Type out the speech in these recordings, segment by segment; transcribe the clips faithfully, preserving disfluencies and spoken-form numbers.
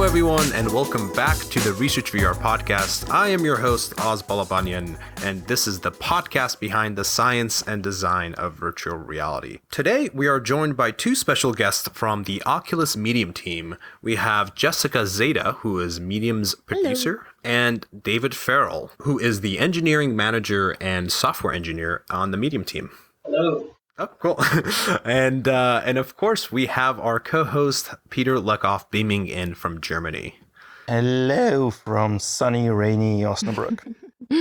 everyone, and welcome back to the Research V R podcast. I am your host, Oz Balabanyan, and this is the podcast behind the science and design of virtual reality. Today, we are joined by two special guests from the Oculus Medium team. We have Jessica Zeta, who is Medium's producer, Hello. And David Farrell, who is the engineering manager and software engineer on the Medium team. Hello. Oh, cool. and uh, and of course, we have our co-host, Peter Leckoff, beaming in from Germany. Hello from sunny, rainy Osnabrück.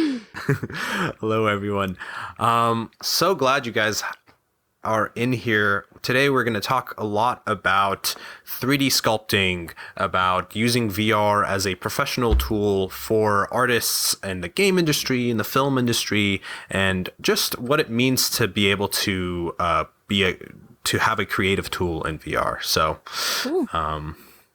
Hello, everyone. Um, so glad you guys are in here. Today, we're going to talk a lot about three D sculpting, about using V R as a professional tool for artists in the game industry, in the film industry, and just what it means to be able to uh, be a to have a creative tool in V R. So, um,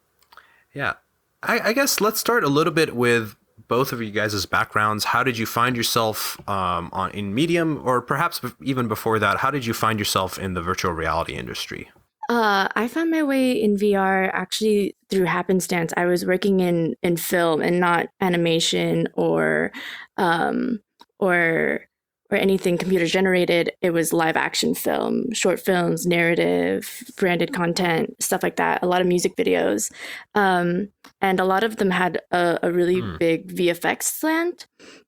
yeah, I, I guess let's start a little bit with both of you guys' backgrounds. How did you find yourself um, on in Medium, or perhaps even before that, how did you find yourself in the virtual reality industry? Uh, I found my way in V R actually through happenstance. I was working in, in film and not animation or um, or or anything computer generated. It was live action film, short films, narrative, branded content, stuff like that. A lot of music videos. Um, and a lot of them had a, a really mm. big V F X slant.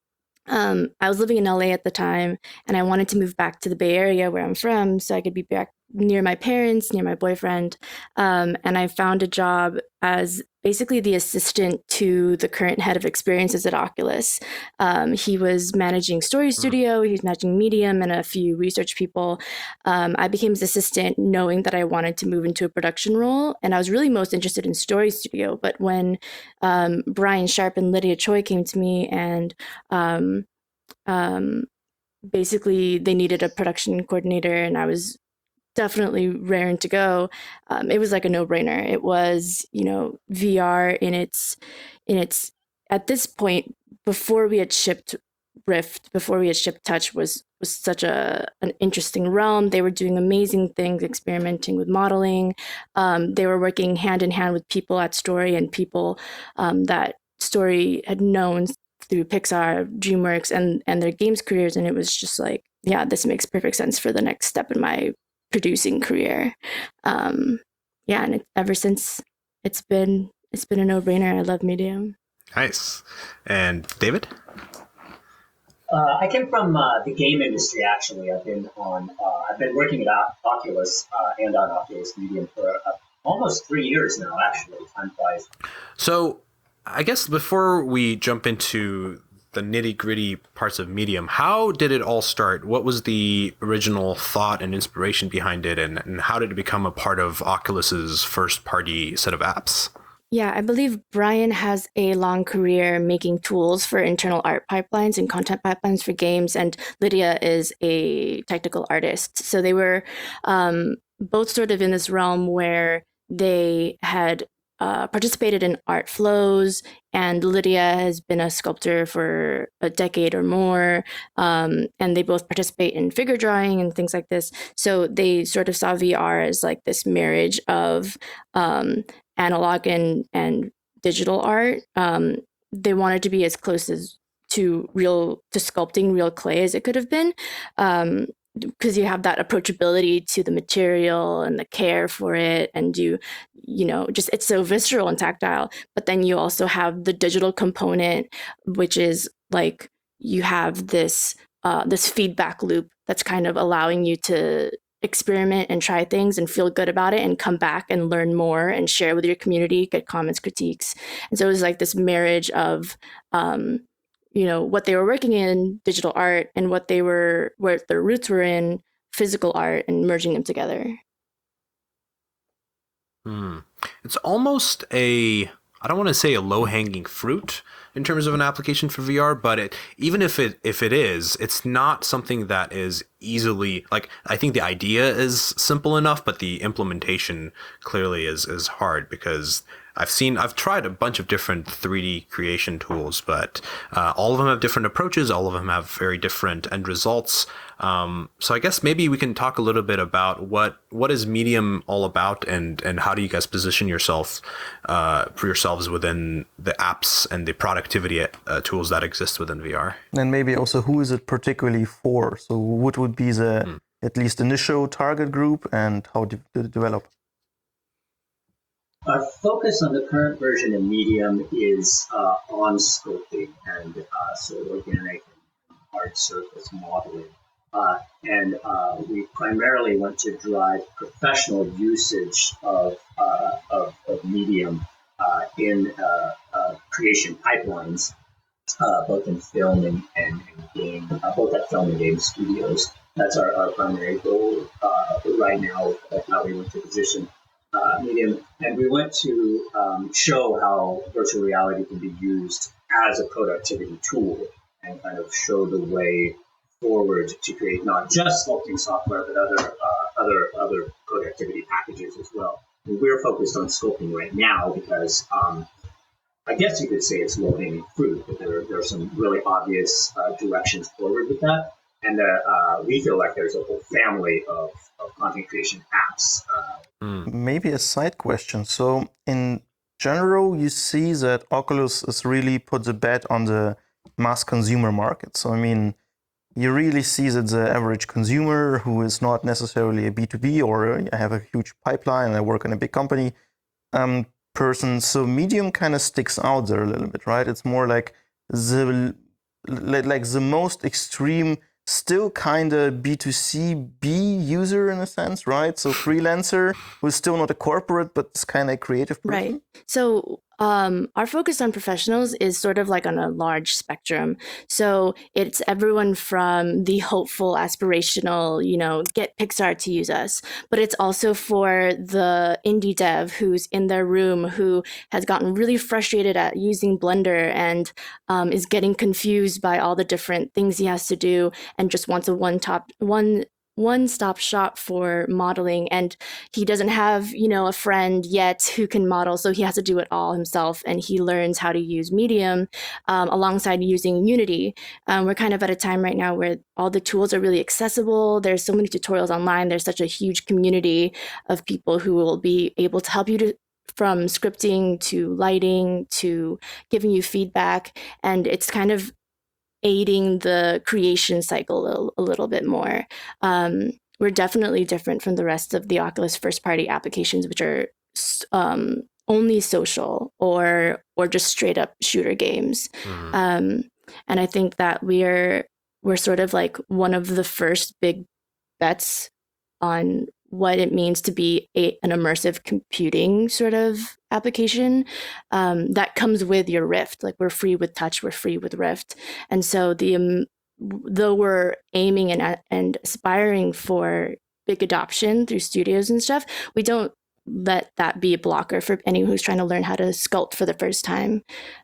Um, I was living in L A at the time, and I wanted to move back to the Bay Area where I'm from so I could be back near my parents, near my boyfriend. Um, and I found a job as basically the assistant to the current head of experiences at Oculus. Um, he was managing Story Studio, he was managing Medium and a few research people. Um, I became his assistant knowing that I wanted to move into a production role. And I was really most interested in Story Studio. But when um, Brian Sharp and Lydia Choi came to me and um, um, basically they needed a production coordinator, and I was definitely raring to go. Um, it was like a no-brainer. It was, you know, V R in its, in its, at this point, before we had shipped Rift, before we had shipped Touch, was was such a an interesting realm. They were doing amazing things, experimenting with modeling. Um, they were working hand in hand with people at Story and people um, that Story had known through Pixar, DreamWorks, and and their games careers. And it was just like, yeah, this makes perfect sense for the next step in my producing career. Um, yeah, and it, ever since it's been it's been a no-brainer. I love Medium. Nice. And David? Uh, I came from uh, the game industry. Actually, I've been on. Uh, I've been working at o- Oculus uh, and on Oculus Medium for uh, almost three years now. Actually, time flies. So, I guess before we jump into the nitty-gritty parts of Medium, how did it all start? What was the original thought and inspiration behind it, and, and how did it become a part of Oculus's first-party set of apps? Yeah, I believe Brian has a long career making tools for internal art pipelines and content pipelines for games, and Lydia is a technical artist. So they were um, both sort of in this realm where they had Uh, participated in art flows, and Lydia has been a sculptor for a decade or more, um, and they both participate in figure drawing and things like this. So they sort of saw V R as like this marriage of um, analog and, and digital art. Um, they wanted to be as close as to real to sculpting real clay as it could have been. Um, because you have that approachability to the material and the care for it, and you, you know, just it's so visceral and tactile. But then you also have the digital component, which is like you have this uh, this feedback loop that's kind of allowing you to experiment and try things and feel good about it and come back and learn more and share with your community, get comments, critiques. And so it was like this marriage of um, you know, what they were working in, digital art, and what they were, where their roots were in, physical art, and merging them together. Hmm. It's almost a, I don't want to say a low-hanging fruit in terms of an application for V R, but it, even if it if it is, it's not something that is easily, like, I think the idea is simple enough, but the implementation clearly is is hard, because I've seen, I've tried a bunch of different three D creation tools, but uh, all of them have different approaches. All of them have very different end results. Um, so I guess maybe we can talk a little bit about what what is Medium all about, and and how do you guys position yourself uh, for yourselves within the apps and the productivity uh, tools that exist within V R. And maybe also who is it particularly for? So what would be the mm. at least initial target group, and how did it develop? Our focus on the current version of Medium is uh, on sculpting and uh, so organic and hard surface modeling. Uh, and uh, we primarily want to drive professional usage of, uh, of, of Medium uh, in uh, uh, creation pipelines, uh, both in film and, and, and game, uh, both at film and game studios. That's our, our primary goal uh, right now of how we want to position uh, Medium. And we want to um, show how virtual reality can be used as a productivity tool and kind of show the way forward to create not just sculpting software, but other uh, other other productivity packages as well. And we're focused on sculpting right now because um, I guess you could say it's low-hanging fruit, but there, there are some really obvious uh, directions forward with that. And uh, uh, we feel like there's a whole family of, of content creation apps. Uh, mm. Maybe a side question. So in general, you see that Oculus has really put the bet on the mass consumer market. So I mean, you really see that the average consumer who is not necessarily a B two B or I have a huge pipeline and I work in a big company um, person. So Medium kind of sticks out there a little bit, right? It's more like the like the most extreme, still kind of B two C B user in a sense, right? So freelancer who's still not a corporate, but it's kind of a creative person. Right. So um, our focus on professionals is sort of like on a large spectrum. So it's everyone from the hopeful, aspirational, you know, get Pixar to use us, but it's also for the indie dev who's in their room, who has gotten really frustrated at using Blender and um, is getting confused by all the different things he has to do and just wants a one top one one-stop shop for modeling, and he doesn't have, you know, a friend yet who can model, so he has to do it all himself, and he learns how to use Medium um, alongside using Unity. Um, we're kind of at a time right now where all the tools are really accessible. There's so many tutorials online. There's such a huge community of people who will be able to help you to from scripting to lighting to giving you feedback, and it's kind of aiding the creation cycle a, a little bit more. Um, we're definitely different from the rest of the Oculus first-party applications, which are um, only social or or just straight-up shooter games. Mm-hmm. Um, and I think that we're we're sort of like one of the first big bets on what it means to be a, an immersive computing sort of application um, that comes with your Rift. Like we're free with touch, we're free with Rift. And so the um, though we're aiming and, and aspiring for big adoption through studios and stuff, we don't let that be a blocker for anyone who's trying to learn how to sculpt for the first time.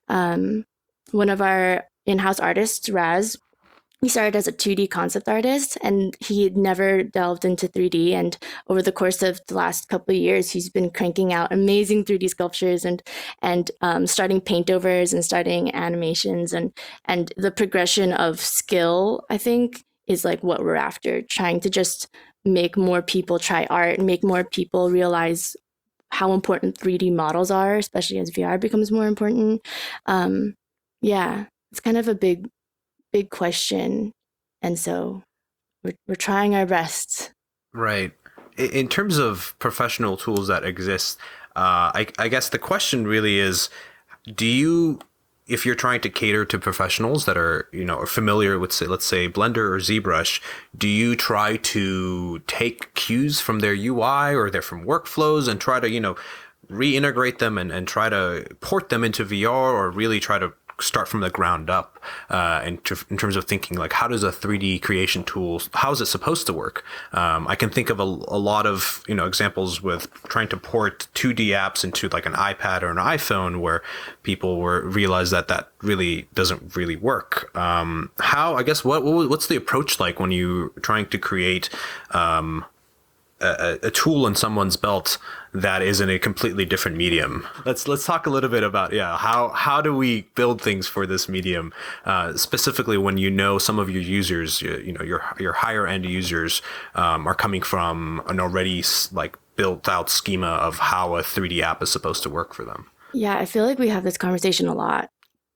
Um, one of our in-house artists, Raz, he started as a two D concept artist, and he had never delved into three D. And over the course of the last couple of years, he's been cranking out amazing three D sculptures and and um, starting paintovers and starting animations. And and the progression of skill, I think, is like what we're after, trying to just make more people try art and make more people realize how important three D models are, especially as V R becomes more important. Um, yeah, it's kind of a big big question, and so we're, we're trying our best. Right. In terms of professional tools that exist, uh, I, I guess the question really is, do you, if you're trying to cater to professionals that are, you know, are familiar with, say, let's say Blender or ZBrush, do you try to take cues from their U I or their from workflows and try to, you know, reintegrate them and, and try to port them into V R, or really try to start from the ground up uh, in, in terms of thinking like, how does a three D creation tool, how is it supposed to work? Um, I can think of a, a lot of, you know, examples with trying to port two D apps into like an iPad or an iPhone where people were realized that that really doesn't really work. Um, how, I guess, what, what what's the approach like when you're trying to create um, a, a tool in someone's belt that is in a completely different medium. Let's let's talk a little bit about yeah how how do we build things for this medium, uh, specifically when you know some of your users, you, you know your your higher end users um, are coming from an already like built out schema of how a three D app is supposed to work for them. Yeah, I feel like we have this conversation a lot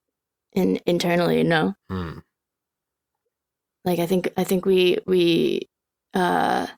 in internally, no? Hmm. Like I think I think we we uh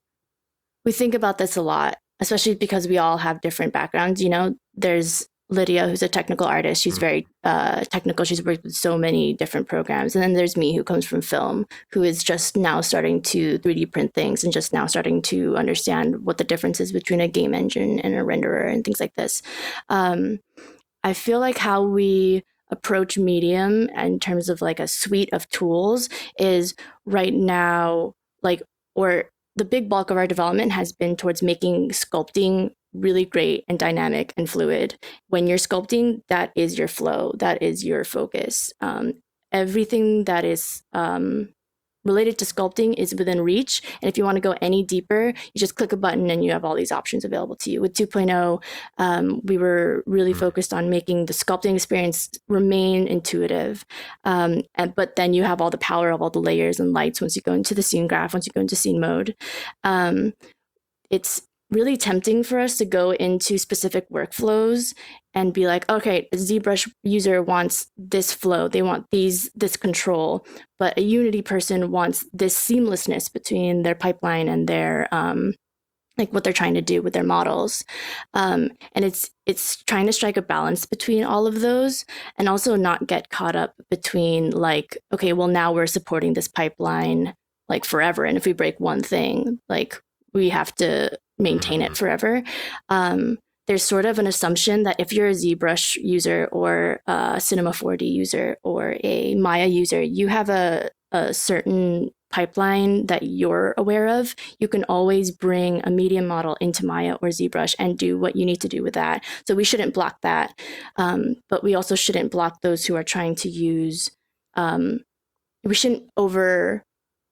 we think about this a lot, especially because we all have different backgrounds. You know, there's Lydia, who's a technical artist. She's very uh, technical. She's worked with so many different programs. And then there's me, who comes from film, who is just now starting to three D print things and just now starting to understand what the difference is between a game engine and a renderer and things like this. Um, I feel like how we approach Medium in terms of like a suite of tools is right now, like, or the big bulk of our development has been towards making sculpting really great and dynamic and fluid. When you're sculpting, that is your flow, that is your focus. Um, everything that is um, related to sculpting is within reach. And if you want to go any deeper, you just click a button and you have all these options available to you. With two point oh, um, we were really focused on making the sculpting experience remain intuitive. Um, and, but then you have all the power of all the layers and lights once you go into the scene graph, once you go into scene mode. Um, it's really tempting for us to go into specific workflows and be like, okay, a ZBrush user wants this flow, they want these this control, but a Unity person wants this seamlessness between their pipeline and their um, like what they're trying to do with their models. Um, and it's it's trying to strike a balance between all of those and also not get caught up between like, okay, well now we're supporting this pipeline like forever, and if we break one thing, like we have to maintain it forever. Um, there's sort of an assumption that if you're a ZBrush user or a Cinema four D user or a Maya user, you have a, a certain pipeline that you're aware of. You can always bring a medium model into Maya or ZBrush and do what you need to do with that. So we shouldn't block that. Um, but we also shouldn't block those who are trying to use, um, we shouldn't over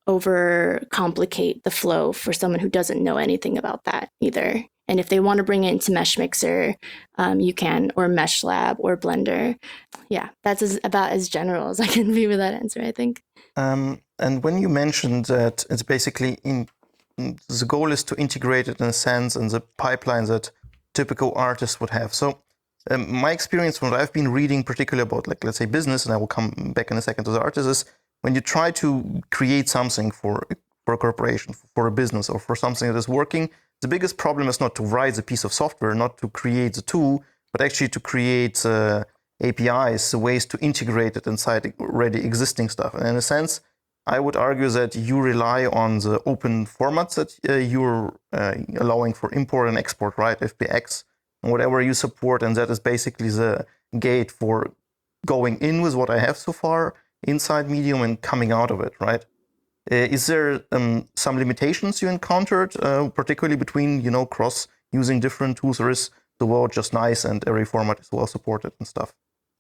over complicate the flow for someone who doesn't know anything about that either. And if they want to bring it into Mesh Mixer, um, you can, or Mesh Lab or Blender. Yeah, that's as, about as general as I can be with that answer, I think. Um, and when you mentioned that it's basically in, the goal is to integrate it in a sense in the pipeline that typical artists would have. So um, my experience, what I've been reading particularly about, like, let's say business, and I will come back in a second to the artists, is when you try to create something for, for a corporation, for a business, or for something that is working, the biggest problem is not to write the piece of software, not to create the tool, but actually to create uh, A P Is, ways to integrate it inside already existing stuff. And in a sense, I would argue that you rely on the open formats that uh, you're uh, allowing for import and export, right? F B X and whatever you support, and that is basically the gate for going in with what I have so far inside Medium and coming out of it, right? Uh, is there um, some limitations you encountered, uh, particularly between, you know, cross using different tools, or is the world just nice and every format is well supported and stuff?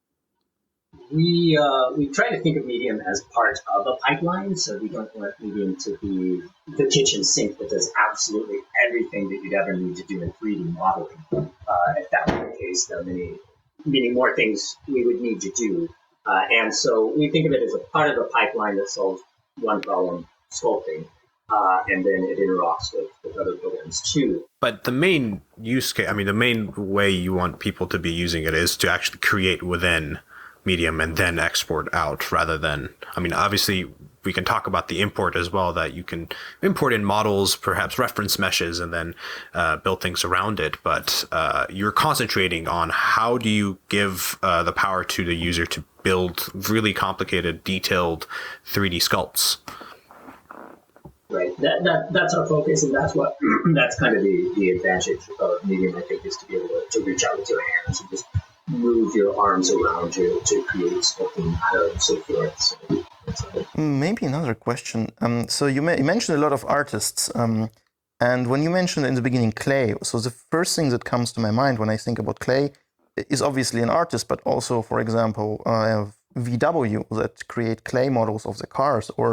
We uh, we try to think of Medium as part of a pipeline, so we don't want Medium to be the kitchen sink that does absolutely everything that you'd ever need to do in three D modeling. Uh, if that were the case, there are many, many more things we would need to do. Uh, and so we think of it as a part of a pipeline that solves one problem, sculpting, uh, and then it interacts with, with other programs too. But the main use case, I mean, the main way you want people to be using it is to actually create within Medium and then export out, rather than, I mean, obviously we can talk about the import as well, that you can import in models, perhaps reference meshes, and then uh, build things around it. But uh, you're concentrating on how do you give uh, the power to the user to build really complicated, detailed three D sculpts. Right. That, that that's our focus, and that's what that's kind of the, the advantage of Medium, I think, is to be able to, to reach out with your hands and just move your arms around to, to create sculpting and so forth. So, maybe another question. Um, so you, ma- you mentioned a lot of artists, um, and when you mentioned in the beginning Clay, so the first thing that comes to my mind when I think about Clay is obviously an artist, but also, for example, uh, V W that create clay models of the cars, or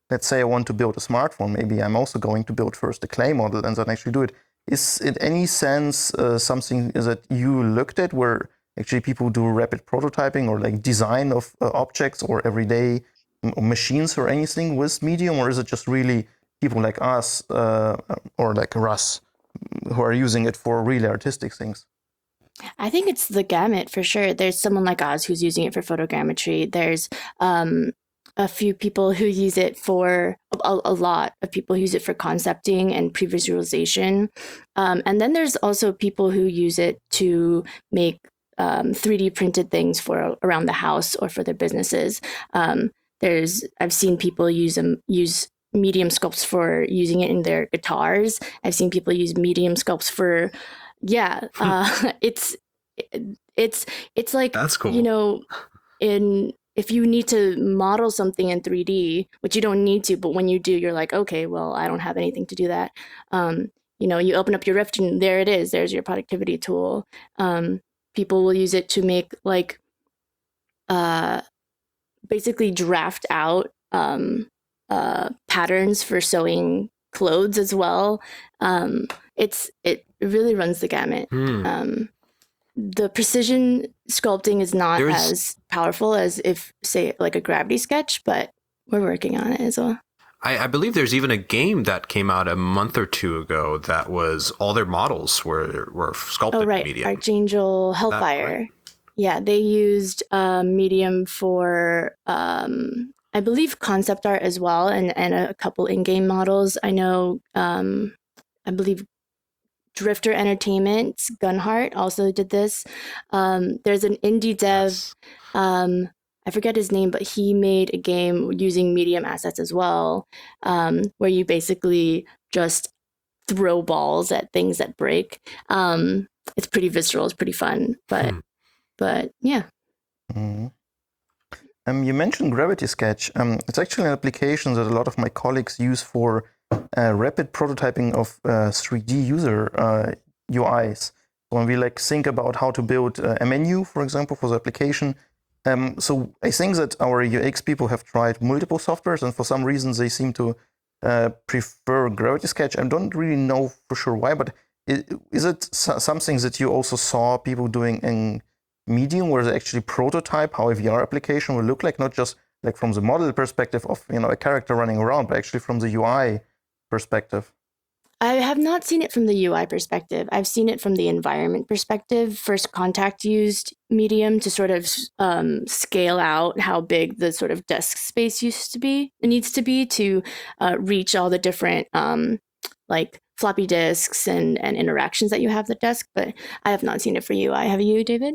let's say I want to build a smartphone, maybe I'm also going to build first a clay model and then actually do it. Is in any sense uh, something that you looked at where actually people do rapid prototyping or like design of uh, objects or everyday m- machines or anything with Medium, or is it just really people like us uh, or like Russ who are using it for really artistic things? I think it's the gamut for sure. There's someone like Oz who's using it for photogrammetry. There's um, a few people who use it for a, a lot of people who use it for concepting and pre-visualization. Um, and then there's also people who use it to make um, three D printed things for around the house or for their businesses. Um, there's I've seen people use them use Medium sculpts for using it in their guitars. I've seen people use Medium sculpts for yeah, uh, it's it's it's like That's cool. you know, in if you need to model something in three D, which you don't need to, but when you do, you're like, okay, well, I don't have anything to do that. Um, you know, you open up your Rift and there it is. There's your productivity tool. Um, people will use it to make like uh, basically draft out um, uh, patterns for sewing clothes as well. Um, it's it really runs the gamut. Hmm. Um, the precision sculpting is not There's- as powerful as if, say, like a gravity sketch, but we're working on it as well. I, I believe there's even a game that came out a month or two ago that was all their models were were sculpted Oh, right. Medium. Archangel Hellfire. right? Yeah, they used uh, Medium for, um, I believe, concept art as well, and, and a couple in-game models. I know, um, I believe Drifter Entertainment's Gunheart also did this. Um, there's an indie dev, Yes. um, I forget his name, but he made a game using Medium assets as well, um, where you basically just throw balls at things that break. Um, it's pretty visceral, it's pretty fun, but Hmm. but yeah. Mhm. Um, you mentioned Gravity Sketch. Um, it's actually an application that a lot of my colleagues use for uh, rapid prototyping of uh, three D user uh, U Is. When we like think about how to build uh, a menu, for example, for the application. Um, so I think that our U X people have tried multiple softwares, and for some reason they seem to uh, prefer Gravity Sketch. I don't really know for sure why, but is, is it so- something that you also saw people doing in Medium, where they actually prototype how a V R application will look like, not just like from the model perspective of you know a character running around, but actually from the U I perspective? I have not seen it from the U I perspective. I've seen it from the environment perspective. First Contact used Medium to sort of um, scale out how big the sort of desk space used to be, it needs to be to uh, reach all the different um, like floppy disks and, and interactions that you have at the desk. But I have not seen it for U I. Have you, David?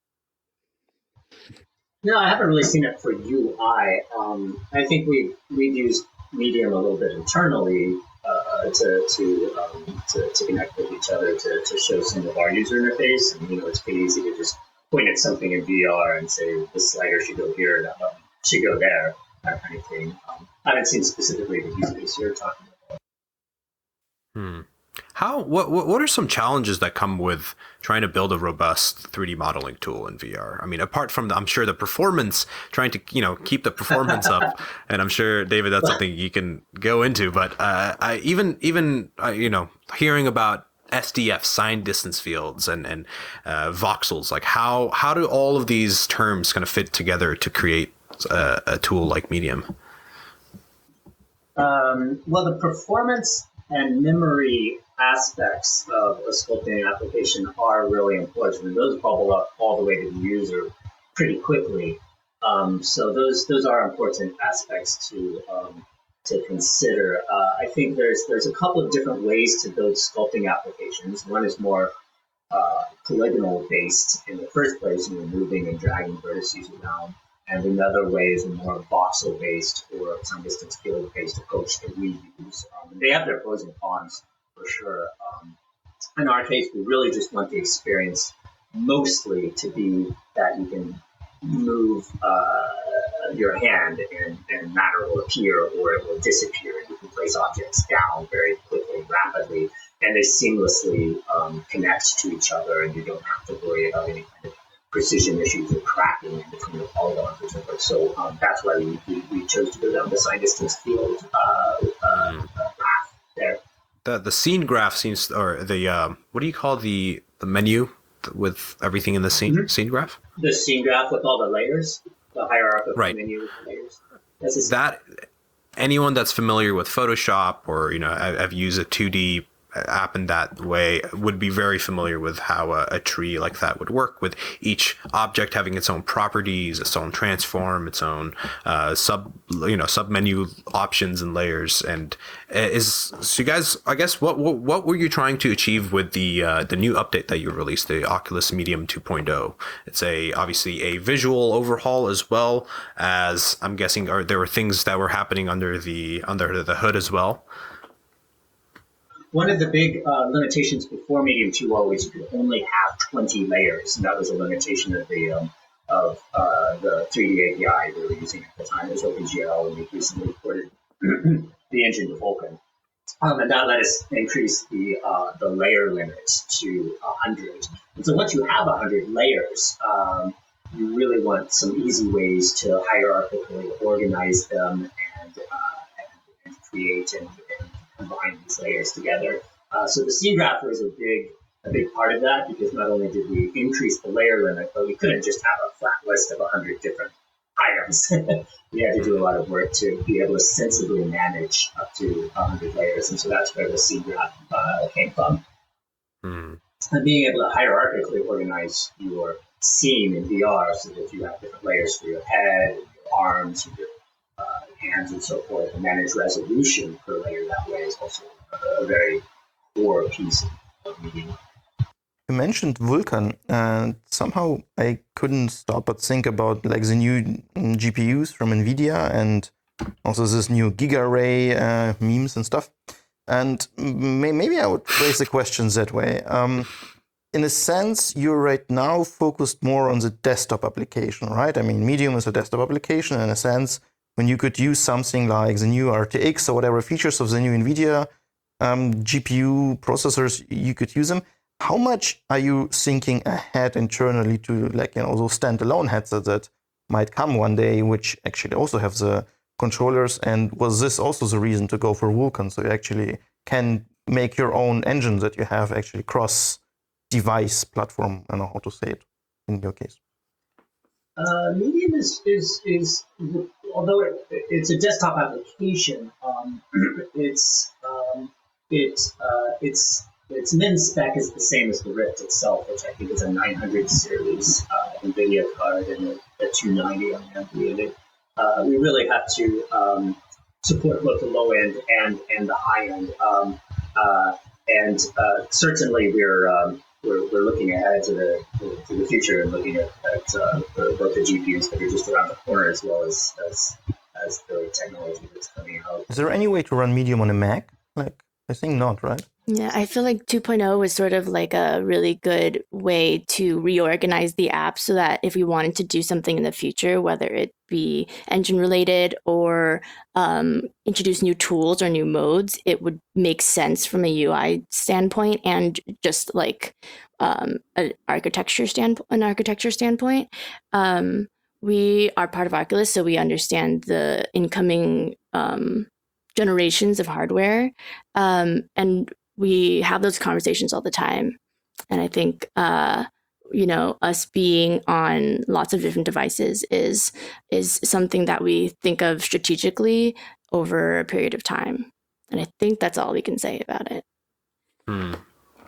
No, I haven't really seen it for U I. Um, I think we've we've used Medium a little bit internally uh, to to, um, to to connect with each other to, to show some of our user interface. And you know, it's pretty easy to just point at something in V R and say this slider should go here, that button should go there, that kind of thing. Um, I haven't seen specifically the use case you're talking about. Hmm. How what what what are some challenges that come with trying to build a robust three D modeling tool in V R? I mean, apart from the, I'm sure the performance, trying to you know keep the performance up, and I'm sure David, that's something you can go into. But uh, I even even uh, you know hearing about S D F, signed distance fields, and and uh, voxels, like how how do all of these terms kind of fit together to create a, a tool like Medium? Um, well, the performance and memory aspects of a sculpting application are really important, and those bubble up all the way to the user pretty quickly. Um, so those those are important aspects to um, to consider. Uh, I think there's there's a couple of different ways to build sculpting applications. One is more uh, polygonal based in the first place, and you're moving and dragging vertices around. And another way is a more voxel-based or time distance field-based approach that we use. Um, they have their pros and cons for sure. Um, in our case, we really just want the experience mostly to be that you can move uh, your hand and, and matter will appear or it will disappear. You can place objects down very quickly, rapidly, and they seamlessly um, connect to each other, and you don't have to worry about any kind of precision issues of tracking in between the polygons and so forth. So um, that's why we, we, we chose to go down the sine distance field uh, uh, mm. uh, path there. The the scene graph seems, or the um, what do you call the the menu with everything in the scene mm-hmm. scene graph? The scene graph with all the layers, the hierarchical right. menu with the layers. That's that anyone that's familiar with Photoshop or you know I've used a two D app in that way would be very familiar with how a, a tree like that would work, with each object having its own properties, its own transform, its own uh, sub you know sub menu options and layers. And is so you guys, I guess what what, what were you trying to achieve with the uh, the new update that you released, the Oculus Medium two point oh? It's a obviously a visual overhaul as well as, I'm guessing, are there were things that were happening under the under the hood as well? One of the big uh, limitations before Medium two point oh is you could only have twenty layers, and that was a limitation of the um, of uh, the three D A P I we were using at the time. It was OpenGL, and we recently ported the engine to Vulkan, um, and that let us increase the uh, the layer limit to one hundred. And so once you have one hundred layers, um, you really want some easy ways to hierarchically organize them and, uh, and, and create and, and combine these layers together. Uh, so the scene graph was a big a big part of that, because not only did we increase the layer limit, but we couldn't just have a flat list of one hundred different items. We had to do a lot of work to be able to sensibly manage up to one hundred layers, and so that's where the scene graph uh, came from. Mm. And being able to hierarchically organize your scene in V R so that you have different layers for your head, and your arms, and your uh, hands, and so forth, and manage resolution per layer that way is also a, a very core piece of Medium. You mentioned Vulkan, and somehow I couldn't stop but think about like the new G P Us from NVIDIA, and also this new GigaRay uh, memes and stuff. And may- maybe I would phrase the questions that way. Um, in a sense, you're right now focused more on the desktop application, right? I mean, Medium is a desktop application in a sense. When you could use something like the new R T X or whatever features of the new NVIDIA um, G P U processors, you could use them. How much are you thinking ahead internally to, like, you know, those standalone headsets that might come one day, which actually also have the controllers? And was this also the reason to go for Vulkan, so you actually can make your own engine that you have actually cross-device platform? I don't know how to say it in your case. Uh, Medium is, is, is although it, it's a desktop application, um, it's um, it, uh, it's its min spec is the same as the Rift itself, which I think is a nine hundred series uh, NVIDIA card and a, a two ninety on the NVIDIA. Uh, we really have to um, support both the low end and, and the high end. Um, uh, and uh, certainly we're, um, we're we're looking ahead to the to, to the future and looking at, at uh, both the G P Us that are just around the corner, as well as as, as the technology that's coming out. Is there any way to run Medium on a Mac? Like, I think not, right? Yeah, I feel like two point oh was sort of like a really good way to reorganize the app so that if we wanted to do something in the future, whether it be engine related or um, introduce new tools or new modes, it would make sense from a U I standpoint and just like um, an architecture stand an architecture standpoint. Um, we are part of Oculus, so we understand the incoming um, generations of hardware, um, and we have those conversations all the time. And I think, uh, you know, us being on lots of different devices is is something that we think of strategically over a period of time. And I think that's all we can say about it. Hmm.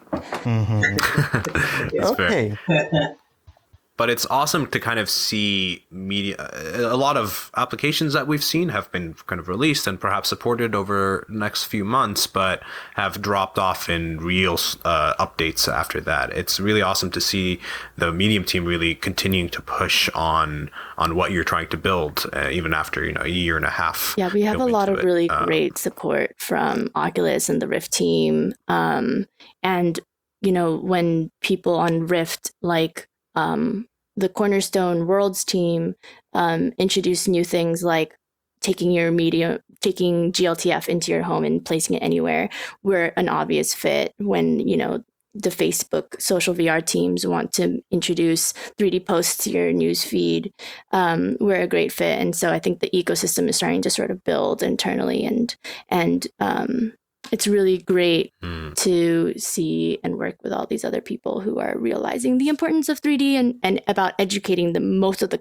Mm-hmm. Okay. But it's awesome to kind of see media. A lot of applications that we've seen have been kind of released and perhaps supported over the next few months, but have dropped off in real uh, updates after that. It's really awesome to see the Medium team really continuing to push on on what you're trying to build, uh, even after you know a year and a half. Yeah, we have a lot of it. really um, great support from Oculus and the Rift team, um, and you know when people on Rift like. Um, the Cornerstone Worlds team um, introduced new things like taking your media, taking G L T F into your home and placing it anywhere. We're an obvious fit when, you know, the Facebook social V R teams want to introduce three D posts to your news feed, um, we're a great fit. And so I think the ecosystem is starting to sort of build internally, and and um, it's really great mm. to see and work with all these other people who are realizing the importance of three D and, and about educating the most of the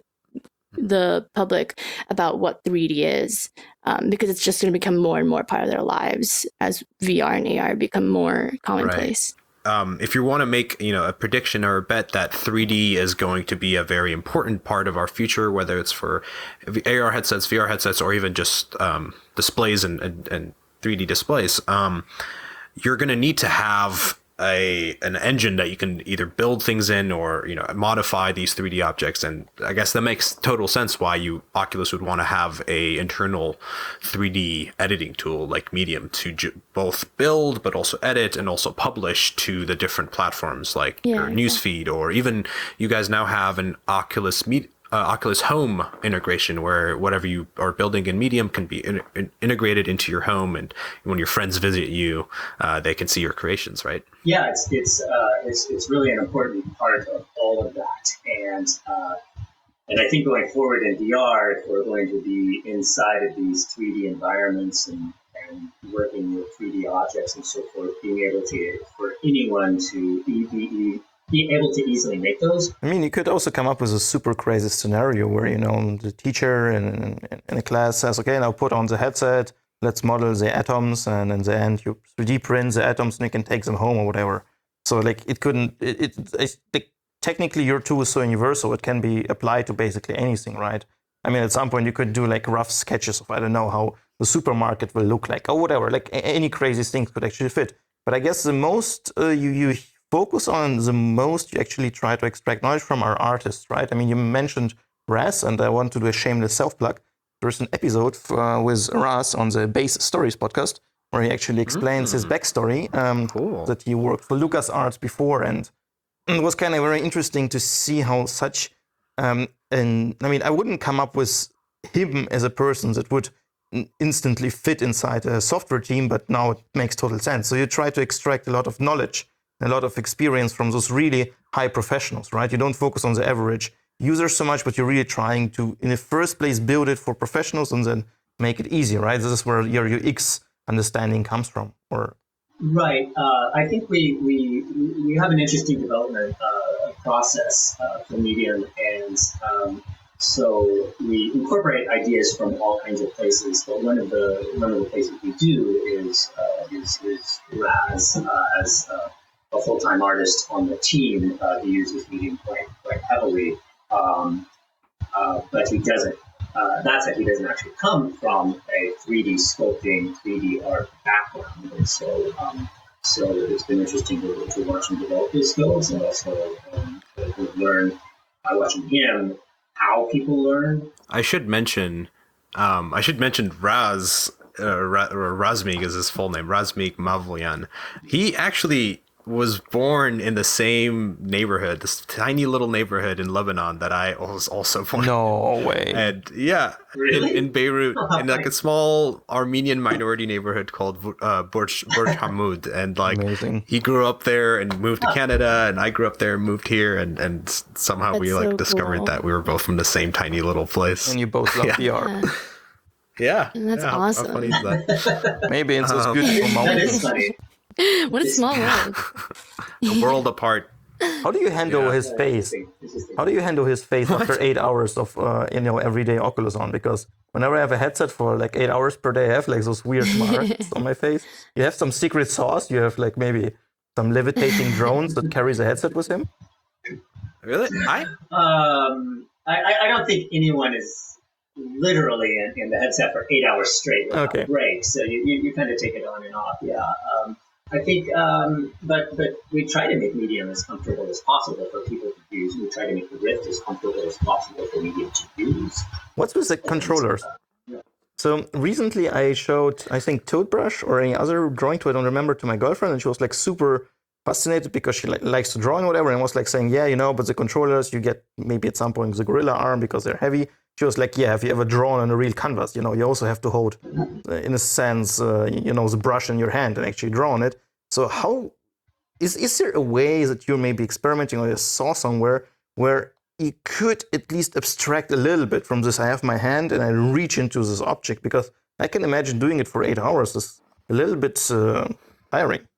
the public about what three D is, um, because it's just going to become more and more part of their lives as V R and A R become more commonplace. Right. Um, if you want to make, you know, a prediction or a bet that three D is going to be a very important part of our future, whether it's for A R headsets, V R headsets, or even just um, displays and, and, and three D displays, um, you're going to need to have a an engine that you can either build things in or, you know, modify these three D objects. And I guess that makes total sense why you Oculus would want to have a internal three D editing tool like Medium to ju- both build but also edit and also publish to the different platforms like yeah, your newsfeed, or even you guys now have an Oculus Meet. Uh, Oculus Home integration, where whatever you are building in Medium can be in, in, integrated into your home, and when your friends visit you, uh, they can see your creations, right? Yeah, it's it's uh, it's it's really an important part of all of that, and uh, and I think going forward in V R, if we're going to be inside of these three D environments and, and working with three D objects and so forth, being able to for anyone to be be able to easily make those. I mean, you could also come up with a super crazy scenario where, you know, the teacher in, in a class says, okay, now put on the headset, let's model the atoms, and in the end you three D print the atoms and you can take them home or whatever. So like it couldn't, it, it, it, it technically your tool is so universal, it can be applied to basically anything, right? I mean, at some point you could do like rough sketches of, I don't know, how the supermarket will look like or whatever, like any crazy thing could actually fit. But I guess the most uh, you, you focus on, the most you actually try to extract knowledge from are artists, right? I mean, you mentioned Raz, and I want to do a shameless self-plug. There's an episode uh, with Raz on the Base Stories podcast where he actually explains mm. his backstory, um, cool. that he worked for LucasArts before, and it was kind of very interesting to see how such, um, and I mean, I wouldn't come up with him as a person that would instantly fit inside a software team, but now it makes total sense. So you try to extract a lot of knowledge, a lot of experience from those really high professionals, right? You don't focus on the average user so much, but you're really trying to, in the first place, build it for professionals and then make it easy, right? This is where your U X understanding comes from. Or Right. Uh, I think we, we we have an interesting development uh, process uh, for Medium, and um, so we incorporate ideas from all kinds of places. But one of the one of the places we do is uh, is, is Raz uh, as uh, a full-time artist on the team. Uh, he uses Medium quite quite heavily, um, uh, but he doesn't. Uh, that said, he doesn't actually come from a three D sculpting, three D art background, and so um, so it's been interesting to, to watch him develop his skills, and also um, to learn by watching him how people learn. I should mention, um, I should mention Raz. Uh, Ra- Razmig is his full name, Razmig Mavlian. He actually was born in the same neighborhood, this tiny little neighborhood in Lebanon that I was also born in. No way. And yeah, really? in, in Beirut, in like a small Armenian minority neighborhood called uh, Burj, Burj Hamoud. And like, Amazing. He grew up there and moved to Canada, and I grew up there and moved here, and, and somehow That's we like so discovered cool. that we were both from the same tiny little place. And you both love Yeah. V R. Yeah. Yeah. And that's yeah, how- awesome. How funny is that? Maybe in those Um, beautiful That is moments. funny. What a small world. A world apart. How do you handle Yeah. his face? Interesting, interesting. How do you handle his face after eight hours of uh, you know everyday Oculus on? Because whenever I have a headset for like eight hours per day, I have like those weird marks on my face. You have some secret sauce. You have like maybe some levitating drones that carries a headset with him. Really? I Um, I, I- I don't think anyone is literally in, in the headset for eight hours straight without Okay. breaks. So you, you, you kind of take it on and off. Yeah. Um, I think, um, but but we try to make Medium as comfortable as possible for people to use. We try to make the Rift as comfortable as possible for Medium to use. What's with the controllers? Yeah. So recently I showed, I think, Toadbrush or any other drawing tool, I don't remember, to my girlfriend, and she was like super fascinated because she like, likes to draw and whatever, and was like saying, yeah, you know, but the controllers, you get maybe at some point the gorilla arm because they're heavy. She was like, yeah, have you ever drawn on a real canvas? You know, you also have to hold, uh, in a sense, uh, you know, the brush in your hand and actually draw on it. So how is is there a way that you're maybe experimenting or you saw somewhere where you could at least abstract a little bit from this? I have my hand and I reach into this object, because I can imagine doing it for eight hours is a little bit uh, tiring.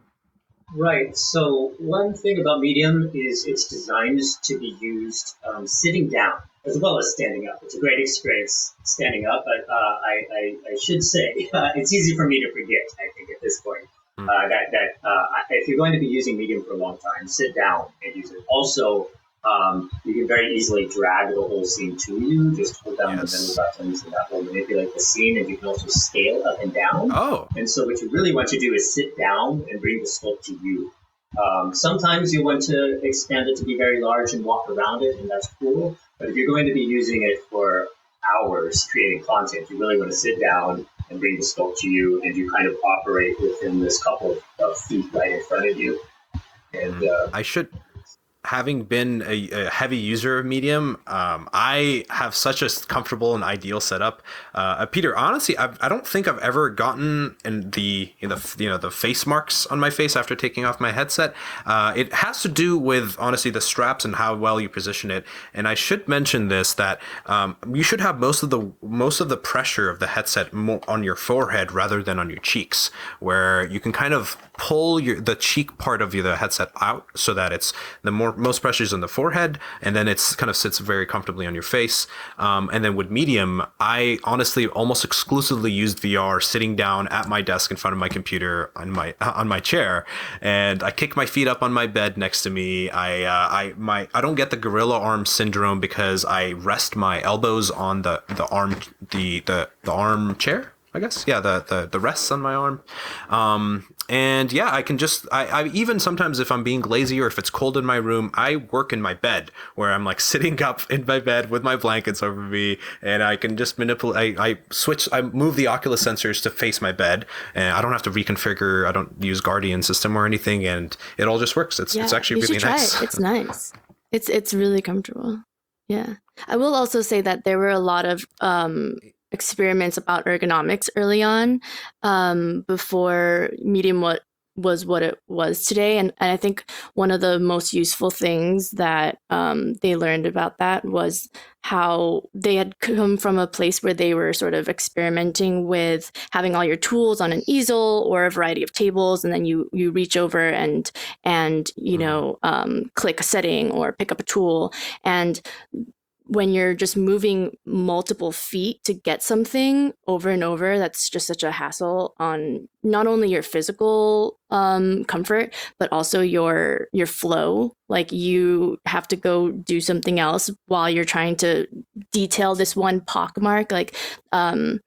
Right. So one thing about Medium is it's designed to be used um, sitting down as well as standing up. It's a great experience standing up, but uh, I, I, I should say uh, it's easy for me to forget, I think, at this point, uh, that, that uh, if you're going to be using Medium for a long time, sit down and use it. Also, um, you can very easily drag the whole scene to you. Just hold down yes. the middle buttons, and that will manipulate the scene, and you can also scale up and down. Oh. And so what you really want to do is sit down and bring the sculpt to you. Um, sometimes you want to expand it to be very large and walk around it, and that's cool. But if you're going to be using it for hours creating content, you really want to sit down and bring the sculpt to you, and you kind of operate within this couple of feet right in front of you. And uh, I should... Having been a, a heavy user of Medium, um, I have such a comfortable and ideal setup. Uh, Peter, honestly, I've, I don't think I've ever gotten in the in the you know the face marks on my face after taking off my headset. Uh, it has to do with honestly the straps and how well you position it. And I should mention this that um, you should have most of the most of the pressure of the headset more on your forehead rather than on your cheeks, where you can kind of pull your the cheek part of your, the headset out so that it's the more most pressure is on the forehead, and then it's kind of sits very comfortably on your face. Um, and then with Medium, I honestly almost exclusively used V R sitting down at my desk in front of my computer on my on my chair, and I kick my feet up on my bed next to me. I uh, I my I don't get the gorilla arm syndrome because I rest my elbows on the the arm the the the arm chair. I guess. Yeah, the, the, the rests on my arm. Um, and yeah, I can just, I, I even sometimes if I'm being lazy or if it's cold in my room, I work in my bed where I'm like sitting up in my bed with my blankets over me, and I can just manipulate, I, I switch, I move the Oculus sensors to face my bed, and I don't have to reconfigure, I don't use Guardian system or anything, and it all just works. It's, yeah, it's actually you really should try nice. It. It's nice. It's, it's really comfortable. Yeah. I will also say that there were a lot of, um, experiments about ergonomics early on, um, before Medium what was what it was today. And, and I think one of the most useful things that um, they learned about that was how they had come from a place where they were sort of experimenting with having all your tools on an easel or a variety of tables, and then you you reach over and and you know um, click a setting or pick up a tool. And when you're just moving multiple feet to get something over and over, that's just such a hassle on not only your physical um, comfort, but also your your flow. Like you have to go do something else while you're trying to detail this one pockmark. Like um,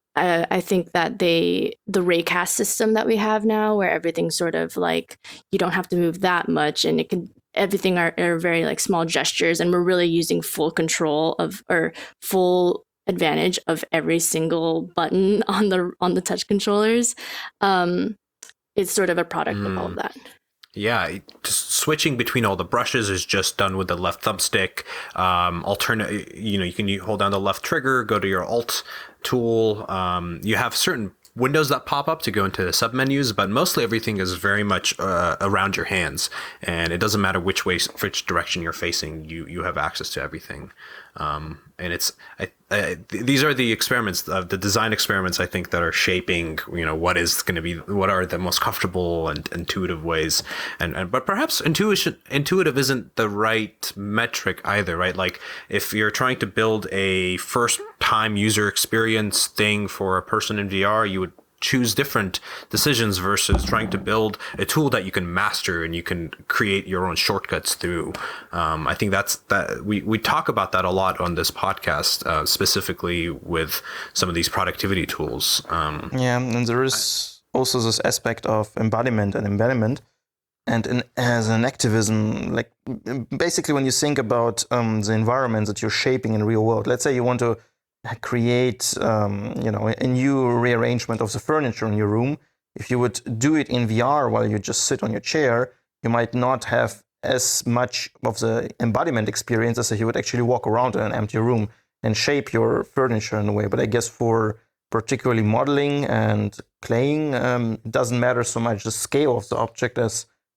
I, I think that they the raycast system that we have now, where everything's sort of like you don't have to move that much, and it can. Everything are, are very like small gestures, and we're really using full control of or full advantage of every single button on the on the touch controllers. Um, it's sort of a product mm. of all of that. Yeah, just switching between all the brushes is just done with the left thumbstick. Um, alternate, you know, you can hold down the left trigger, go to your Alt tool. Um, you have certain windows that pop up to go into the submenus, but mostly everything is very much uh, around your hands, and it doesn't matter which way, which direction you're facing. You you have access to everything, um, and it's I, I, th- these are the experiments, uh, the design experiments, I think, that are shaping you know what is going to be what are the most comfortable and intuitive ways, and, and but perhaps intuition intuitive isn't the right metric either, right? Like if you're trying to build a first time user experience thing for a person in V R, you would choose different decisions versus trying to build a tool that you can master and you can create your own shortcuts through. Um, I think that's that we, we talk about that a lot on this podcast, uh, specifically with some of these productivity tools. Um, yeah, and there is also this aspect of embodiment and embedment. And in, as an activism, like basically when you think about um, the environment that you're shaping in real world, let's say you want to create, um, you know, a new rearrangement of the furniture in your room. If you would do it in V R while you just sit on your chair, you might not have as much of the embodiment experience as if you would actually walk around in an empty room and shape your furniture in a way. But I guess for particularly modeling and playing, um, it doesn't matter so much the scale of the object as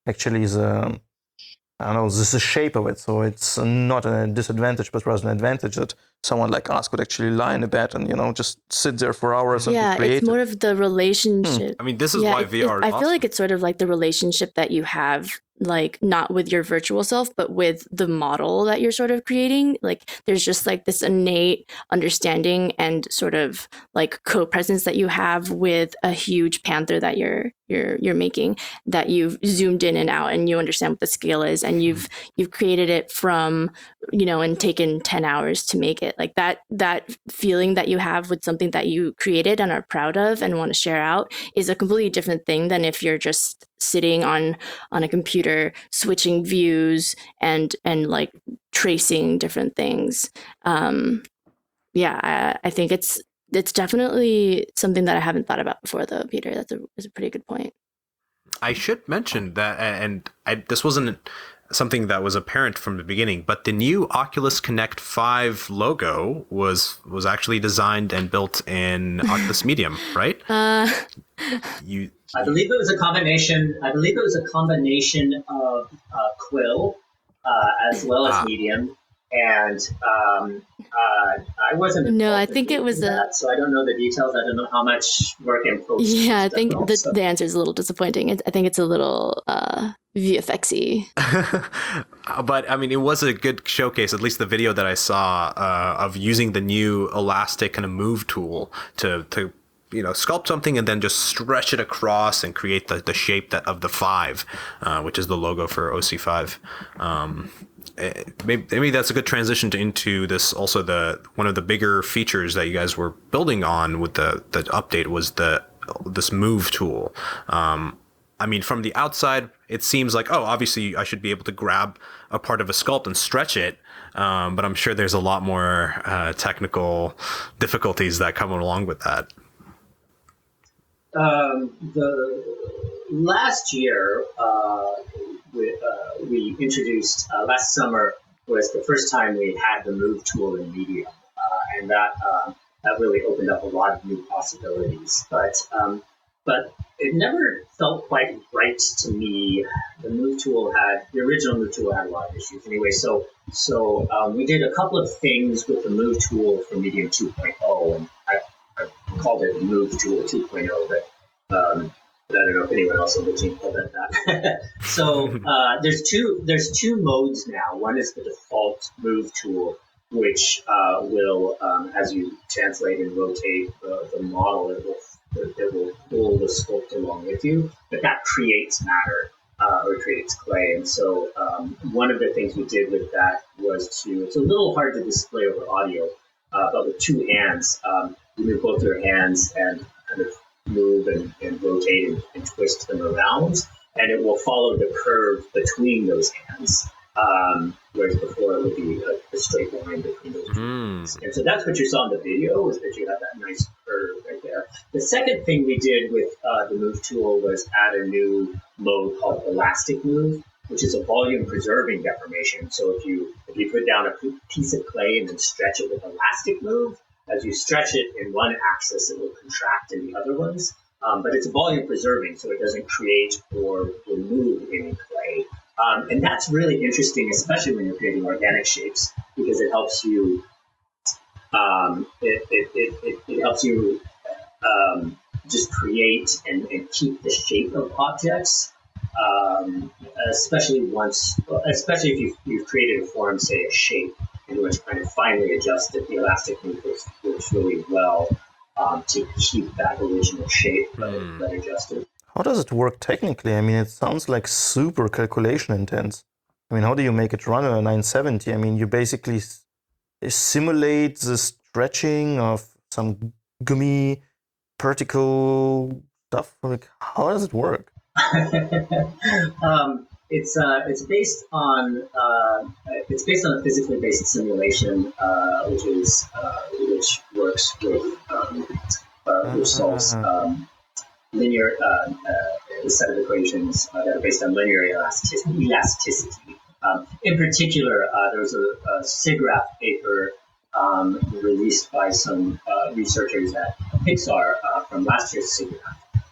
actually the I don't know the, the shape of it. So it's not a disadvantage, but rather an advantage that someone like us could actually lie in a bed and you know just sit there for hours and Yeah, be creative. it's more of the relationship. I mean, this is yeah, why it- V R it- is I feel like awesome. it's sort of like the relationship that you have, like not with your virtual self, but with the model that you're sort of creating. Like there's just like this innate understanding and sort of like co-presence that you have with a huge panther that you're you're you're making, that you've zoomed in and out and you understand what the scale is, and you've you've created it from, you know, and taken ten hours to make it. Like that that feeling that you have with something that you created and are proud of and want to share out is a completely different thing than if you're just sitting on on a computer switching views and and like tracing different things. Um yeah, I, I think it's it's definitely something that I haven't thought about before though, Peter. That's a that's a pretty good point. I should mention that, and I, this wasn't something that was apparent from the beginning, but the new Oculus Connect five logo was was actually designed and built in Oculus Medium, right? Uh You, I believe it was a combination. I believe it was a combination of uh, Quill uh, as well as Ah. Medium, and um, uh, I wasn't. No, I involved in think it was making a- that, so I don't know the details. I don't know how much work in post. yeah, I was think done the, also. the answer is a little disappointing. It, I think it's a little uh V F X-y. but I mean, it was a good showcase. At least the video that I saw uh, of using the new elastic kind of move tool to to you know sculpt something and then just stretch it across and create the, the shape that of the five, uh, which is the logo for O C five. Um, eh, maybe, maybe that's a good transition to into this. Also, the one of the bigger features that you guys were building on with the the update was the this move tool. Um, I mean, from the outside, it seems like, oh, obviously I should be able to grab a part of a sculpt and stretch it. Um, but I'm sure there's a lot more uh, technical difficulties that come along with that. Um, the last year uh, we, uh, we introduced uh, last summer was the first time we had the move tool in Medium, uh, and that uh, that really opened up a lot of new possibilities. But um, but it never felt quite right to me. The move tool had the original move tool had a lot of issues anyway. So so um, we did a couple of things with the move tool for Medium two point oh, and I, I called it Move Tool two point oh, but um, but I don't know if anyone else on the team called it that. so uh, there's two there's two modes now. One is the default Move Tool, which uh, will, um, as you translate and rotate the, the model, it will it will pull the sculpt along with you. But that creates matter uh, or creates clay. And so um, one of the things we did with that was to, it's a little hard to display over audio, uh, but with two hands, um, you move both your hands and kind of move and, and rotate and, and twist them around, and it will follow the curve between those hands. Um, whereas before it would be a, a straight line between those two Mm. hands. And so that's what you saw in the video, was that you have that nice curve right there. The second thing we did with uh, the Move tool was add a new mode called Elastic Move, which is a volume preserving deformation. So if you if you put down a piece of clay and then stretch it with Elastic Move, as you stretch it in one axis, it will contract in the other ones. Um, but it's volume preserving, so it doesn't create or remove any clay. Um, and that's really interesting, especially when you're creating organic shapes, because it helps you. Um, it, it, it, it, it helps you um, just create and, and keep the shape of objects, um, especially once, especially if you've, you've created a form, say a shape, in which kind of finely adjusted. The elastic move works, works really well um, to keep that original shape, but, Mm. but adjusted. How does it work technically? I mean, it sounds like super calculation intense. I mean, how do you make it run on a nine seventy? I mean, you basically s- simulate the stretching of some gummy particle stuff. Like, how does it work? um, it's uh, it's based on uh, it's based on a physically based simulation, uh, which is uh, which works with um, uh, which solves um, linear uh, uh, a set of equations uh, that are based on linear elasticity. elasticity. Um, in particular, uh, there was a, a SIGGRAPH paper um, released by some uh, researchers at Pixar uh, from last year's SIGGRAPH,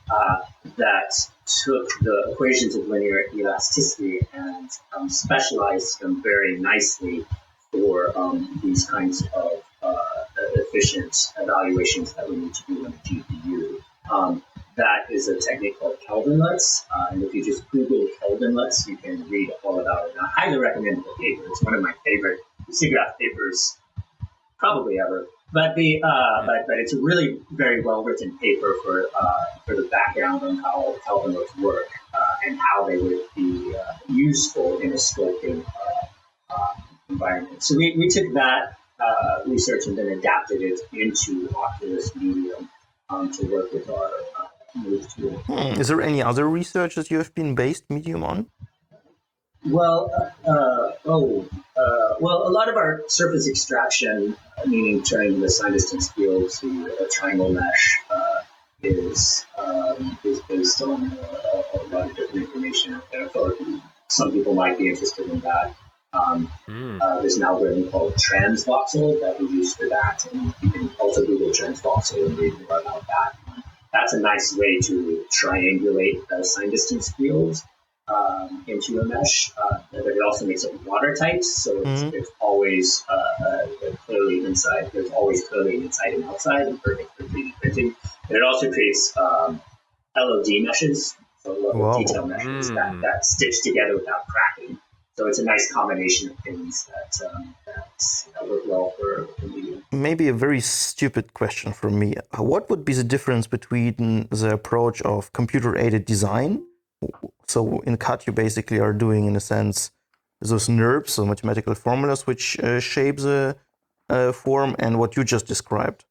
uh, that took the equations of linear elasticity and um, specialized them very nicely for um, these kinds of uh, efficient evaluations that we need to do on a G P U. Um, that is a technique called Kelvin-LUTs, uh, and if you just Google Kelvin-LUTs, you can read all about it. And I highly recommend the paper. It's one of my favorite SIGGRAPH papers, probably ever. But the uh, but but it's a really very well written paper for uh, for the background on how Kelvin-LUTs work uh, and how they would be uh, useful in a sculpting uh, uh, environment. So we, we took that uh, research and then adapted it into Oculus Medium um, to work with our uh, Move tool. Hmm. Is there any other research that you have been based Medium on? Well, uh, oh, uh, well, a lot of our surface extraction, meaning turning the sine distance field to a triangle mesh, uh, is um, is based on uh, a lot of different information out there. So some people might be interested in that. Um, mm. uh, there's an algorithm called transvoxel that we use for that, and you can also Google transvoxel and read more about that. That's a nice way to triangulate the sine distance field um, into a mesh, uh, but it also makes it watertight, so it's, mm-hmm. it's always uh, uh, clearly inside. There's always clearly inside and outside, and perfect for three D printing. And it also creates um, L O D meshes, so level detail meshes mm. that, that stitch together without cracking. So it's a nice combination of things that, um, that, that work well for, for Medium. Maybe a very stupid question from me. What would be the difference between the approach of computer-aided design? So in C A D, you basically are doing, in a sense, those NURBS, so mathematical formulas, which uh, shape the uh, form, and what you just described.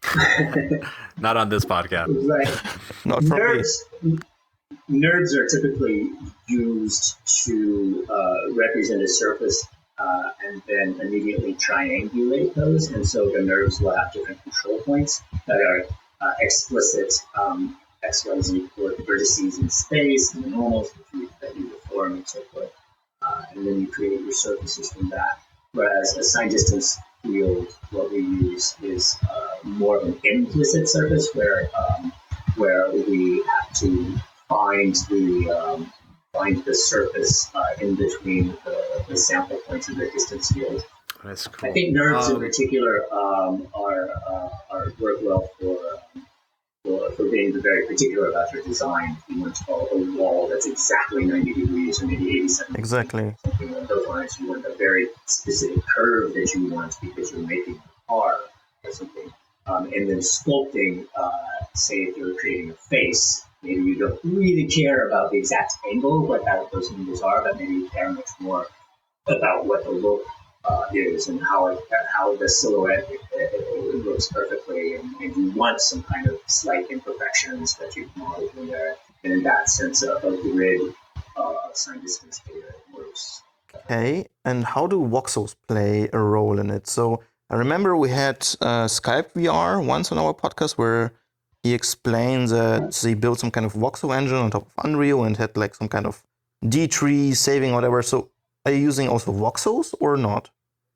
Not on this podcast. Right. Not from NURBS, me. NURBS are typically used to uh, represent a surface uh, and then immediately triangulate those. And so the NURBS will have different control points that are uh, explicit um, X Y Z for vertices in space and the normals that you deform and so forth. Uh, and then you create your surfaces from that. Whereas a sine distance field, what we use is uh, more of an implicit surface where um, where we have to find the um, find the surface uh, in between the, the sample points of the distance field. That's cool. I think NURBS um, in particular um, are uh, are work well for, um, for for being very particular about your design. You want a, a wall that's exactly ninety degrees or maybe eighty-seven. Exactly. Something along those lines. You want a very specific curve that you want because you're making a car or something. Um, and then sculpting, uh, say if you're creating a face, maybe you don't really care about the exact angle, what that, those angles are, but maybe you care much more about what the look uh, is and how it, how the silhouette it, it, it looks perfectly, and, and you want some kind of slight imperfections that you can model in there. And in that sense, a, a grid uh, sine distance data works. Okay, and how do voxels play a role in it? So I remember we had uh, Skype V R once on our podcast where he explained that they built some kind of voxel engine on top of Unreal and had like some kind of D tree saving, whatever. So are you using also voxels or not?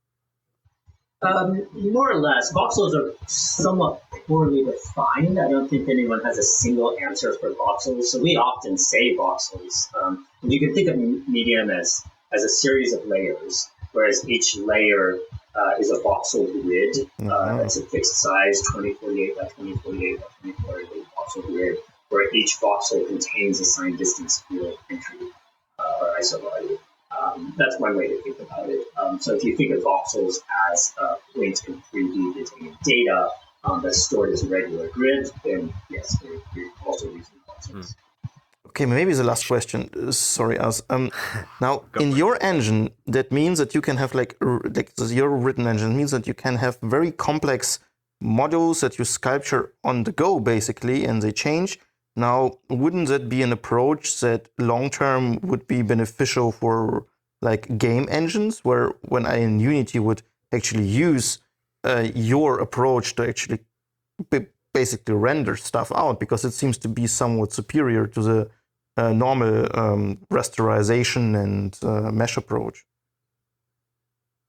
Um, more or less. Voxels are somewhat poorly defined. I don't think anyone has a single answer for voxels. So we often say voxels. Um, and you can think of Medium as, as a series of layers, whereas each layer uh, is a voxel grid. Uh, mm-hmm. That's a fixed size, twenty forty-eight by twenty forty-eight by twenty forty-eight voxel grid, where each voxel contains a signed distance field entry uh, or isovalue. Um, that's one way to think about it. Um, so if you think of voxels as a point in three D containing data um, that's stored as a regular grid, then yes, you're, you're also using voxels. Mm. Okay, maybe the last question. Uh, sorry, Az. Um, now, in your engine, that means that you can have like, like your written engine means that you can have very complex modules that you sculpture on the go, basically, and they change. Now, wouldn't that be an approach that long-term would be beneficial for like game engines, where when I in Unity would actually use uh, your approach to actually b- basically render stuff out, because it seems to be somewhat superior to the uh, normal um, rasterization and uh, mesh approach?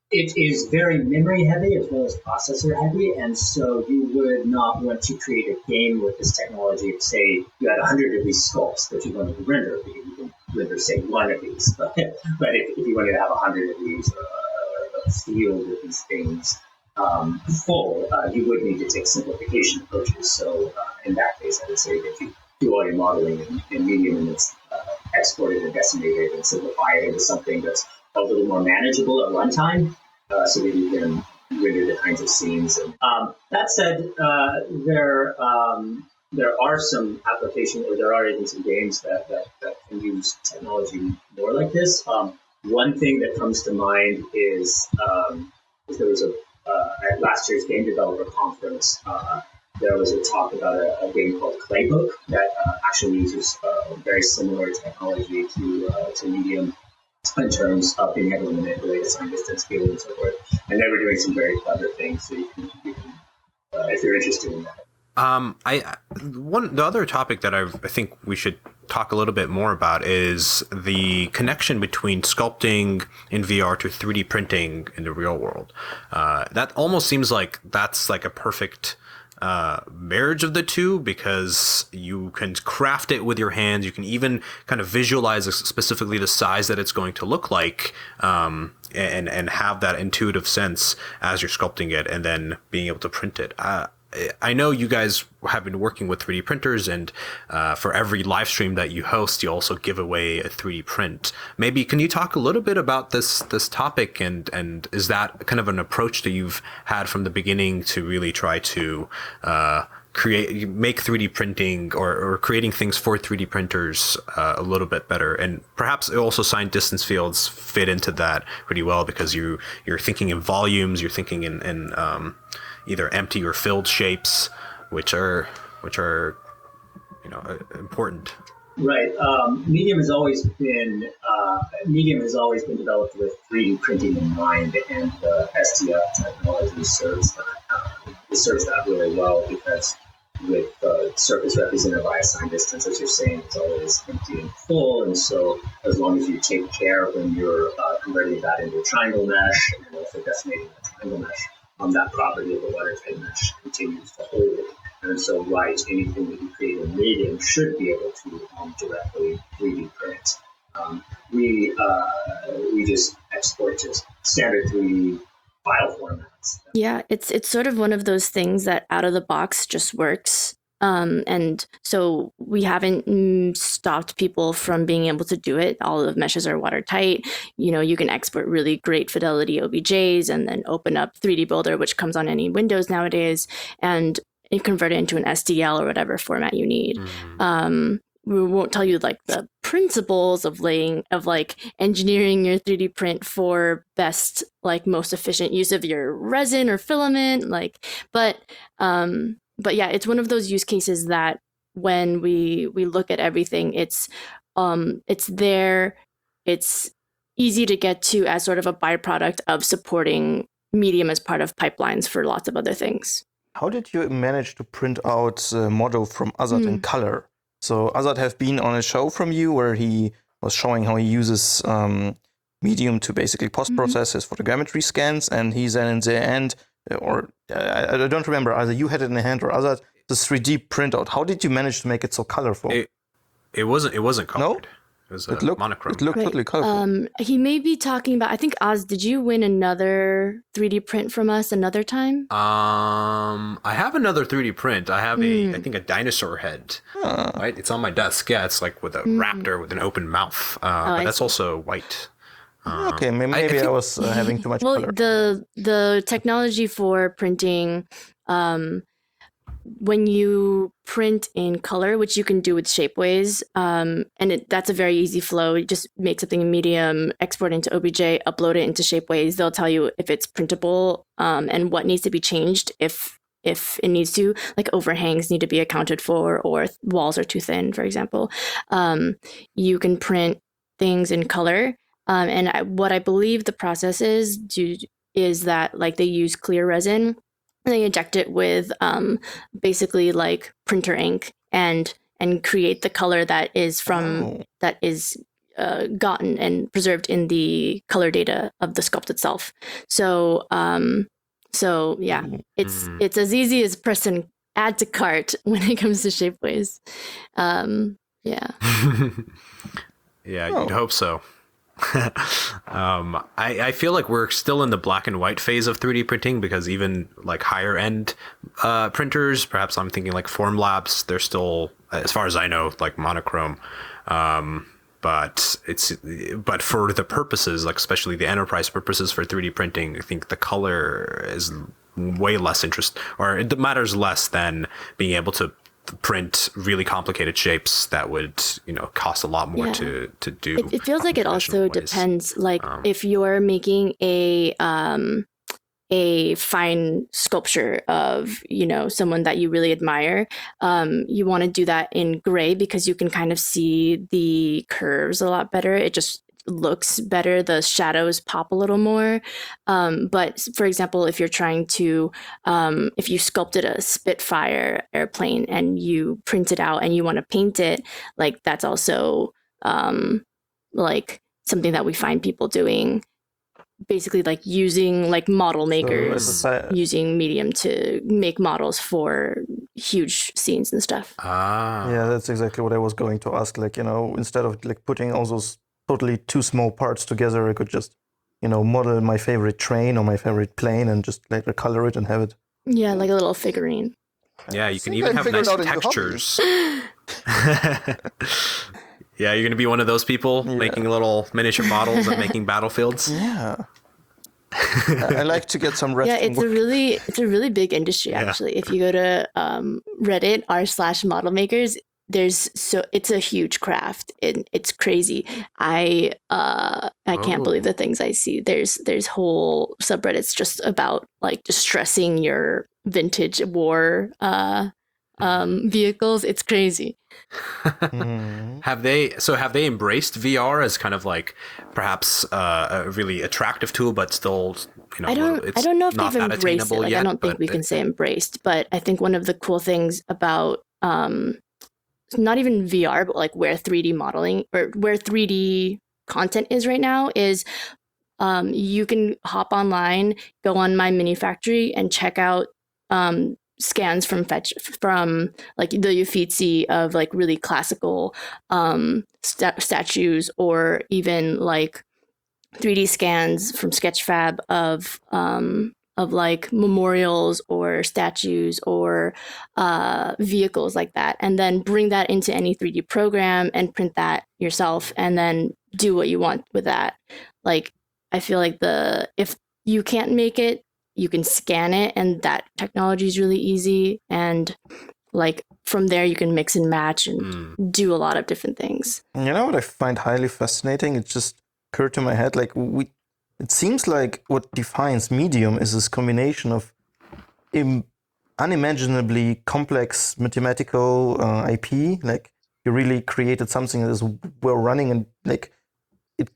It is very memory heavy as well as processor heavy, and so you would not want to create a game with this technology if, say, you had one hundred of these sculpts that you wanted to render, because you can render, say, one of these. But, but if, if you wanted to have one hundred of these, uh, a field of these things um, full, uh, you would need to take simplification approaches. So uh, in that case, I would say that you do all your modeling in, in Medium, and it's uh, exported and decimated and simplify it into something that's a little more manageable at runtime, uh, so that you can render the kinds of scenes. And um, that said, uh, there um, there are some applications, or there are even some games that, that, that can use technology more like this. Um, one thing that comes to mind is, um, is there was a uh, at last year's Game Developer Conference. Uh, there was a talk about a, a game called Playbook that uh, actually uses uh, very similar technology to uh, to Medium, in terms of being able to manipulate assigned distance field and so forth. And they were doing some very clever things, so you can, you can uh, if you're interested in that. Um, I one the other topic that I've, I think we should talk a little bit more about is the connection between sculpting in V R to three D printing in the real world. Uh, that almost seems like that's like a perfect uh marriage of the two, because you can craft it with your hands. You can even kind of visualize specifically the size that it's going to look like, um and and have that intuitive sense as you're sculpting it, and then being able to print it. uh I know you guys have been working with three D printers, and uh, for every live stream that you host, you also give away a three D print. Maybe can you talk a little bit about this this topic, and and is that kind of an approach that you've had from the beginning to really try to uh, create, make three D printing, or, or creating things for three D printers uh, a little bit better? And perhaps also assigned distance fields fit into that pretty well, because you you're thinking in volumes, you're thinking in in um, either empty or filled shapes, which are which are you know important. Right. Um, Medium has always been uh, Medium has always been developed with three D printing in mind, and the S T F technology serves that. Uh, it serves that really well, because with the uh, surface represented by assigned distance, as you're saying, it's always empty and full, and so as long as you take care when you're uh, converting that into a triangle mesh and also decimating the triangle mesh, Um, that property of the watertight mesh continues to hold. And so, right, anything that you create in Medium should be able to um, directly three D print. Um, we uh, we just export to standard three D file formats. Yeah, it's it's sort of one of those things that out of the box just works. Um, and so we haven't mm, stopped people from being able to do it. All of the meshes are watertight. You know, you can export really great fidelity O B Js and then open up three D Builder, which comes on any Windows nowadays, and convert it into an S D L or whatever format you need. Mm-hmm. Um, we won't tell you like the principles of laying of like engineering your three D print for best, like most efficient use of your resin or filament, like, but um But yeah, it's one of those use cases that when we we look at everything, it's um it's there, it's easy to get to as sort of a byproduct of supporting Medium as part of pipelines for lots of other things. How did you manage to print out a model from Azad mm. in color? So Azad have been on a show from you where he was showing how he uses um, Medium to basically post-process mm-hmm. his photogrammetry scans, and he then in the end, or uh, I don't remember, either you had it in the hand or Azad, the three D printout. How did you manage to make it so colorful? It, it wasn't. It wasn't colored. No? It was it a looked, monochrome. It looked right. totally colorful. Um, he may be talking about. I think Oz, did you win another three D print from us another time? Um, I have another three D print. I have mm. a, I think a dinosaur head. Huh. Right, it's on my desk. Yeah, it's like with a mm. raptor with an open mouth. Uh, oh, but I that's see. also white. Um, okay, maybe I, I, think, I was uh, having too much well, color. the the technology for printing, um, when you print in color, which you can do with Shapeways, um, and it, that's a very easy flow. You just make something in Medium, export into O B J, upload it into Shapeways. They'll tell you if it's printable um, and what needs to be changed if if it needs to, like overhangs need to be accounted for, or walls are too thin, for example. Um, you can print things in color. Um, and I, what I believe the process is do, is that like they use clear resin and they inject it with um, basically like printer ink and and create the color that is from oh. that is uh, gotten and preserved in the color data of the sculpt itself. So um, so yeah, it's Mm. it's as easy as pressing add to cart when it comes to Shapeways. Um, yeah. Yeah, Oh. you'd hope so. um, I, I feel like we're still in the black and white phase of three D printing, because even like higher end uh, printers, perhaps I'm thinking like Formlabs, they're still, as far as I know, like monochrome. Um, but it's but for the purposes, like especially the enterprise purposes for three D printing, I think the color is way less interest, or it matters less than being able to print really complicated shapes that would, you know, cost a lot more Yeah. to to do. It, it feels like it also professional ways. depends. Like Um, if you're making a um, a fine sculpture of, you know, someone that you really admire, um, you want to do that in gray because you can kind of see the curves a lot better. It just looks better. The shadows pop a little more. Um, but for example, if you're trying to, um, if you sculpted a Spitfire airplane and you print it out and you want to paint it, like that's also um, like something that we find people doing. Basically, like using like model makers, So, as a si- using Medium to make models for huge scenes and stuff. ah, Yeah, that's exactly what I was going to ask. Like, you know, instead of like putting all those totally two small parts together, I could just, you know, model my favorite train or my favorite plane and just later color it and have it. Yeah, like a little figurine. yeah, you can think even I have figured nice out a new hobby. textures. Yeah, you're gonna be one of those people Yeah. making little miniature models and making battlefields. Yeah. I I like to get some rest. Yeah, from it's a work. really it's a really big industry Yeah. actually. If you go to um, Reddit r slash model makers, there's so it's a huge craft. It, it's crazy. I uh I can't Oh. believe the things I see. There's there's whole subreddits just about like distressing your vintage war uh um vehicles. It's crazy. Mhm. Have they so have they embraced V R as kind of like perhaps uh, a really attractive tool, but still, you know, I don't it's I don't know if not they've that embraced it. attainable Like yet, I don't think but we can it- say embraced, but I think one of the cool things about um not even V R, but like where three D modeling or where three D content is right now is um you can hop online, go on My Mini Factory and check out um scans from fetch from like the Uffizi of like really classical um sta- statues, or even like three D scans from Sketchfab of um, of like memorials or statues or uh, vehicles like that, and then bring that into any three D program and print that yourself, and then do what you want with that. Like I feel like the if you can't make it, you can scan it, and that technology is really easy. And like from there, you can mix and match and Mm. do a lot of different things. You know what I find highly fascinating? It just occurred to my head. Like we, it seems like what defines Medium is this combination of Im- unimaginably complex mathematical uh, I P. Like you really created something that is well running and like it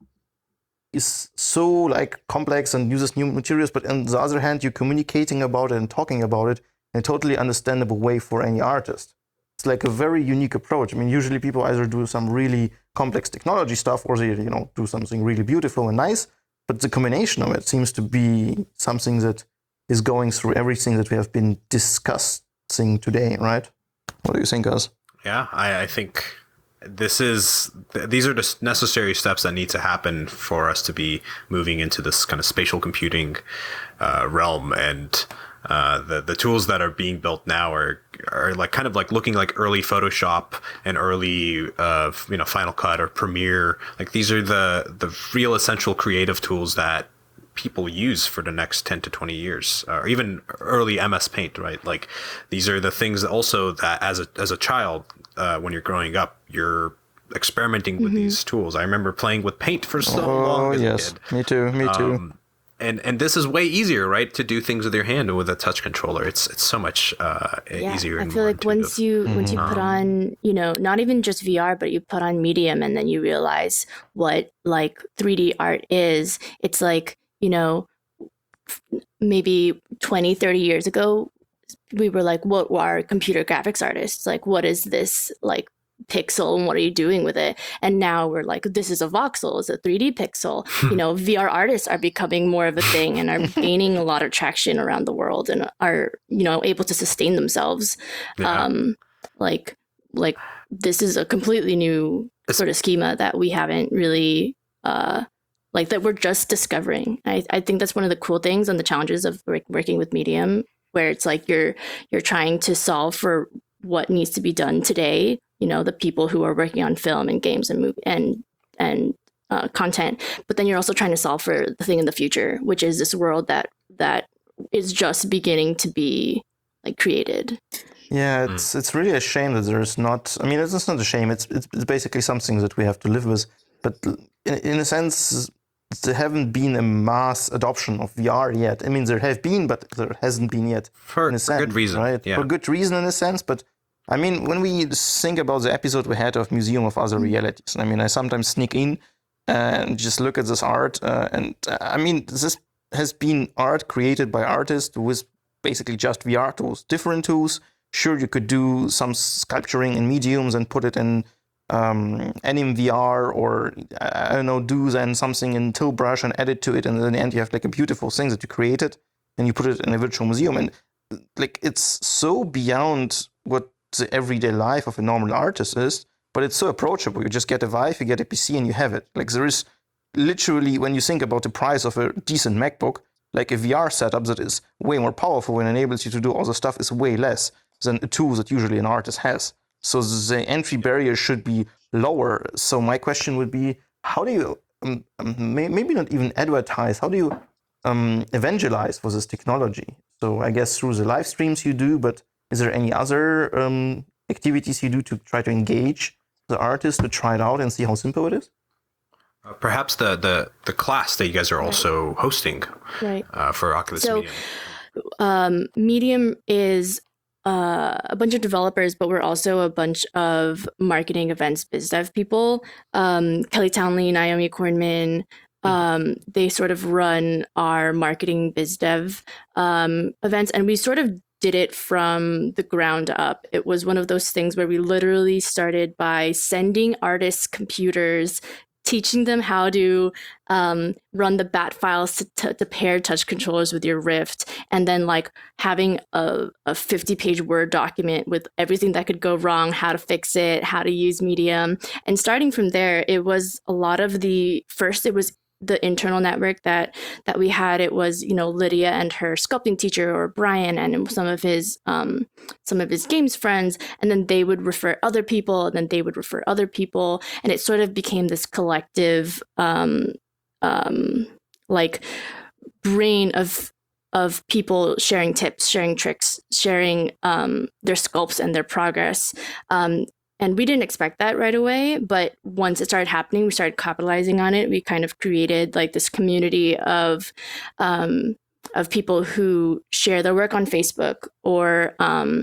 is so like complex and uses new materials. But on the other hand, you're communicating about it and talking about it in a totally understandable way for any artist. It's like a very unique approach. I mean, usually people either do some really complex technology stuff or they, you know, do something really beautiful and nice. But the combination of it seems to be something that is going through everything that we have been discussing today, right? What do you think, guys? Yeah, I, I think this is th- these are just necessary steps that need to happen for us to be moving into this kind of spatial computing uh, realm, and uh, the the tools that are being built now are are like kind of like looking like early Photoshop and early uh, you know Final Cut or Premiere. Like these are the the real essential creative tools that people use for the next ten to twenty years, or even early M S Paint, right? Like these are the things that also that as a as a child, uh, when you're growing up, you're experimenting with Mm-hmm. these tools. I remember playing with paint for so Oh, long as yes. a kid. Me too. Me too. Um, and and this is way easier, right? To do things with your hand and with a touch controller. It's it's so much uh, Yeah, easier. I and feel more like once intuitive. you once you put Mhm. on, you know, not even just V R, but you put on Medium, and then you realize what like three D art is. It's like, you know, f- maybe twenty, thirty years ago, we were like, what are computer graphics artists? Like, what is this like pixel and what are you doing with it? And now we're like, this is a voxel, it's a three D pixel. You know, V R artists are becoming more of a thing and are gaining a lot of traction around the world and are, you know, able to sustain themselves. Yeah. Um, like, like this is a completely new sort of schema that we haven't really, uh, like that we're just discovering. I, I think that's one of the cool things and the challenges of working with Medium, where it's like you're you're trying to solve for what needs to be done today. You know, the people who are working on film and games and movie and and uh, content, but then you're also trying to solve for the thing in the future, which is this world that that is just beginning to be like created. Yeah, it's it's really a shame that there's not. I mean, it's, it's not a shame. It's, it's it's basically something that we have to live with. But in in a sense, there haven't been a mass adoption of V R yet. I mean, there have been, but there hasn't been yet. For, in a sense, for good reason, right? Yeah. For good reason, in a sense. But I mean, when we think about the episode we had of Museum of Other Realities, I mean, I sometimes sneak in and just look at this art, uh, and uh, I mean, this has been art created by artists with basically just V R tools, different tools. Sure, you could do some sculpturing in mediums and put it in um, Anim V R, or I don't know, do then something in Tilbrush and add it to it, and in the end you have like a beautiful thing that you created, and you put it in a virtual museum, and like it's so beyond what the everyday life of a normal artist is, but it's so approachable. You just get a Vive, you get a P C, and you have it. Like there is literally, when you think about the price of a decent MacBook, like a V R setup that is way more powerful and enables you to do all the stuff is way less than a tool that usually an artist has. So the entry barrier should be lower. So my question would be, how do you, um, maybe not even advertise, how do you um, evangelize for this technology? So I guess through the live streams you do, but is there any other um, activities you do to try to engage the artist to try it out and see how simple it is? Uh, perhaps the, the, the class that you guys are also hosting right. uh, for Oculus so, Medium. Um, Medium is uh, a bunch of developers, but we're also a bunch of marketing events biz dev people. Um, Kelly Townley, Naomi Kornman, um, they sort of run our marketing biz dev um, events, and we sort of did it from the ground up. It was one of those things where we literally started by sending artists computers, teaching them how to um, run the bat files to, to, to pair touch controllers with your Rift, and then like having a, a fifty page Word document with everything that could go wrong, how to fix it, how to use Medium. And starting from there, it was a lot of the, first it was the internal network that that we had. It was, you know, Lydia and her sculpting teacher, or Brian and some of his um, some of his games friends, and then they would refer other people, and then they would refer other people, and it sort of became this collective um, um, like brain of of people sharing tips, sharing tricks, sharing um, their sculpts and their progress. Um, And we didn't expect that right away, but once it started happening, we started capitalizing on it. We kind of created like this community of um, of people who share their work on Facebook, or um,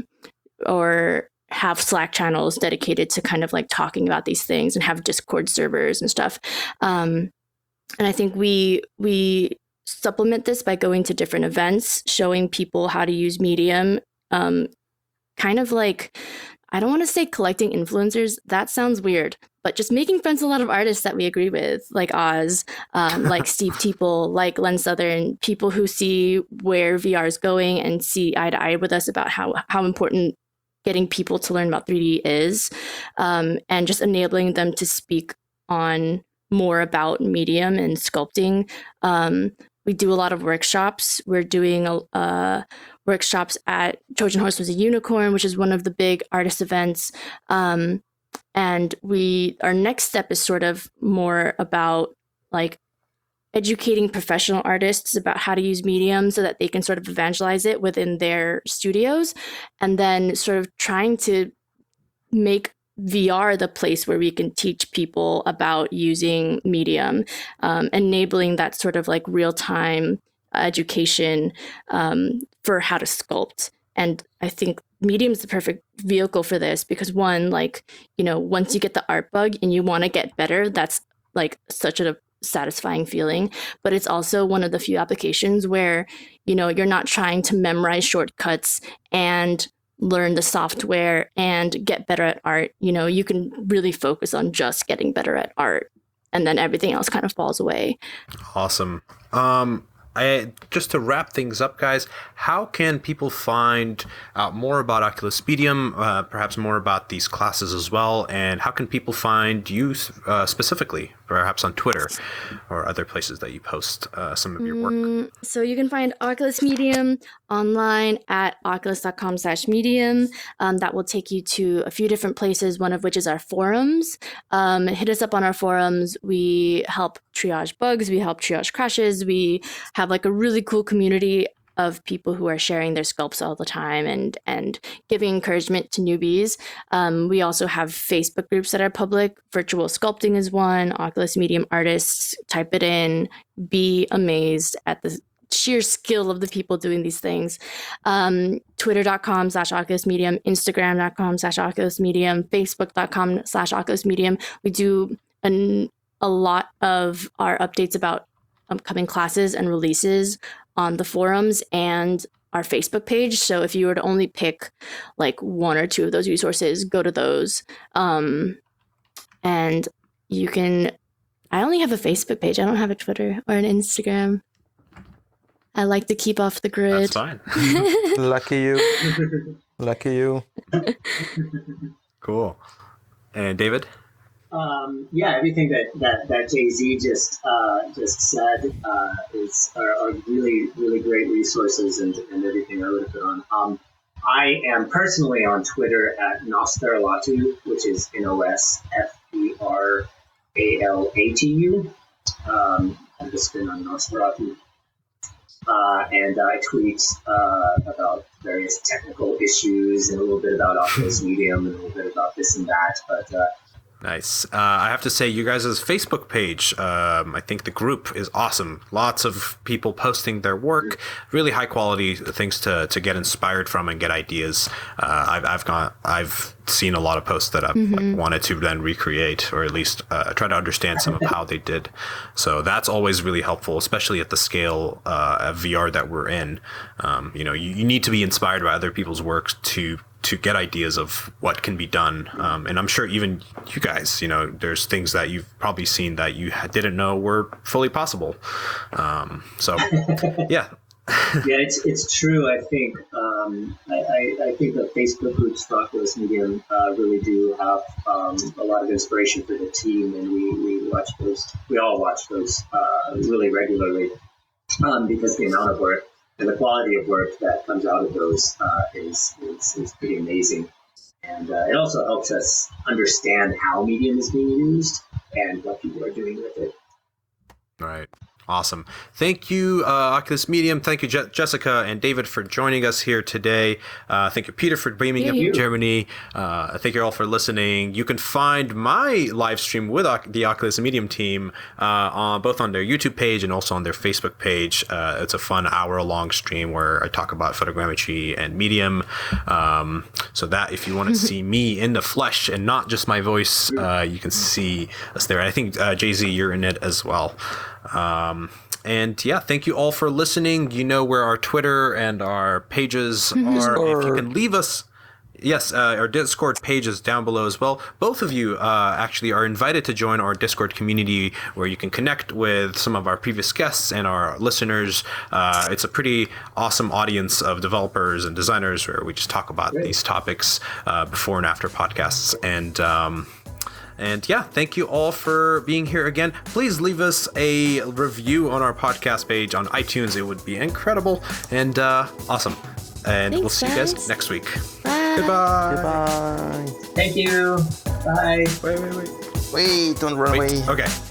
or have Slack channels dedicated to kind of like talking about these things, and have Discord servers and stuff. Um, and I think we we supplement this by going to different events, showing people how to use Medium, um, kind of like, I don't want to say collecting influencers. That sounds weird, but just making friends with a lot of artists that we agree with, like Oz, um, like Steve Teeple, like Len Southern, people who see where V R is going and see eye to eye with us about how, how important getting people to learn about three D is, um, and just enabling them to speak on more about Medium and sculpting. Um, we do a lot of workshops. We're doing a uh, workshops at Trojan Horse Was a Unicorn, which is one of the big artist events. Um, and we, our next step is sort of more about like educating professional artists about how to use Medium so that they can sort of evangelize it within their studios, and then sort of trying to make V R the place where we can teach people about using Medium, um, enabling that sort of like real-time education um, for how to sculpt. And I think Medium is the perfect vehicle for this, because one, like, you know, once you get the art bug and you want to get better, that's like such a satisfying feeling. But it's also one of the few applications where, you know, you're not trying to memorize shortcuts and learn the software and get better at art, you know, you can really focus on just getting better at art, and then everything else kind of falls away. Awesome. Um, I, just to wrap things up, guys, how can people find out more about Oculus Medium, uh, perhaps more about these classes as well, and how can people find you uh, specifically, perhaps on Twitter or other places that you post uh, some of your work? Mm, so you can find Oculus Medium online at oculus.com slash medium. Um, that will take you to a few different places, one of which is our forums. Um, hit us up on our forums. We help triage bugs. We help triage crashes. We have like a really cool community of people who are sharing their sculpts all the time and and giving encouragement to newbies. Um, we also have Facebook groups that are public. Virtual Sculpting is one. Oculus Medium artists. Type it in. Be amazed at the sheer skill of the people doing these things. Um, Twitter.com slash Oculus Medium. Instagram.com slash Oculus Medium. Facebook.com slash Oculus Medium. We do an, a lot of our updates about upcoming classes and releases on the forums and our Facebook page. So if you were to only pick like one or two of those resources, go to those. Um, and you can, I only have a Facebook page. I don't have a Twitter or an Instagram. I like to keep off the grid. That's fine. Lucky you. Lucky you. Cool. And David? Um, yeah, everything that, that, that Jay-Z just uh, just said uh, is are, are really really great resources and, and everything I would have put on. Um, I am personally on Twitter at Nosferalatu, which is N O S F E R A L A T U. Um, I've just been on Nosferatu. Uh, and I tweet uh, about various technical issues and a little bit about Oculus Medium and a little bit about this and that. But uh, Nice. Uh, I have to say, you guys' Facebook page, um, I think the group is awesome. Lots of people posting their work, really high quality things to, to get inspired from and get ideas. Uh, I've I've got I've seen a lot of posts that I've Mm-hmm. like, wanted to then recreate, or at least uh, try to understand some of how they did. So that's always really helpful, especially at the scale uh, of V R that we're in. Um, you know, you, you need to be inspired by other people's work to to get ideas of what can be done. Um, and I'm sure even you guys, you know, there's things that you've probably seen that you didn't know were fully possible. Um, so, yeah. yeah, it's it's true. I think um, I, I, I think the Facebook groups for Oculus Medium uh, really do have um, a lot of inspiration for the team, and we, we watch those. We all watch those uh, really regularly um, because the amount of work and the quality of work that comes out of those uh, is, is is pretty amazing. And uh, it also helps us understand how Medium is being used and what people are doing with it. All right. Awesome. Thank you, uh, Oculus Medium. Thank you, Je- Jessica and David, for joining us here today. Uh, thank you, Peter, for beaming Thank up you. from Germany. Uh, thank you all for listening. You can find my live stream with Oc- the Oculus Medium team uh, on both on their YouTube page and also on their Facebook page. Uh, it's a fun hour-long stream where I talk about photogrammetry and Medium. Um, so that if you want to see me in the flesh and not just my voice, uh, you can see us there. I think, uh, Jay-Z, you're in it as well. Um, and yeah, thank you all for listening. You know where our Twitter and our pages are. If you can leave us, yes, uh, our Discord page is down below as well. Both of you uh, actually are invited to join our Discord community where you can connect with some of our previous guests and our listeners. Uh, it's a pretty awesome audience of developers and designers where we just talk about these topics uh, before and after podcasts. And um, And yeah, thank you all for being here again. Please leave us a review on our podcast page on iTunes. It would be incredible and uh, awesome. And Thanks, we'll see you guys guys. next week. Bye. Goodbye. Goodbye. Thank you. Bye. Wait, wait, wait. Wait, don't run Wait. away. Okay.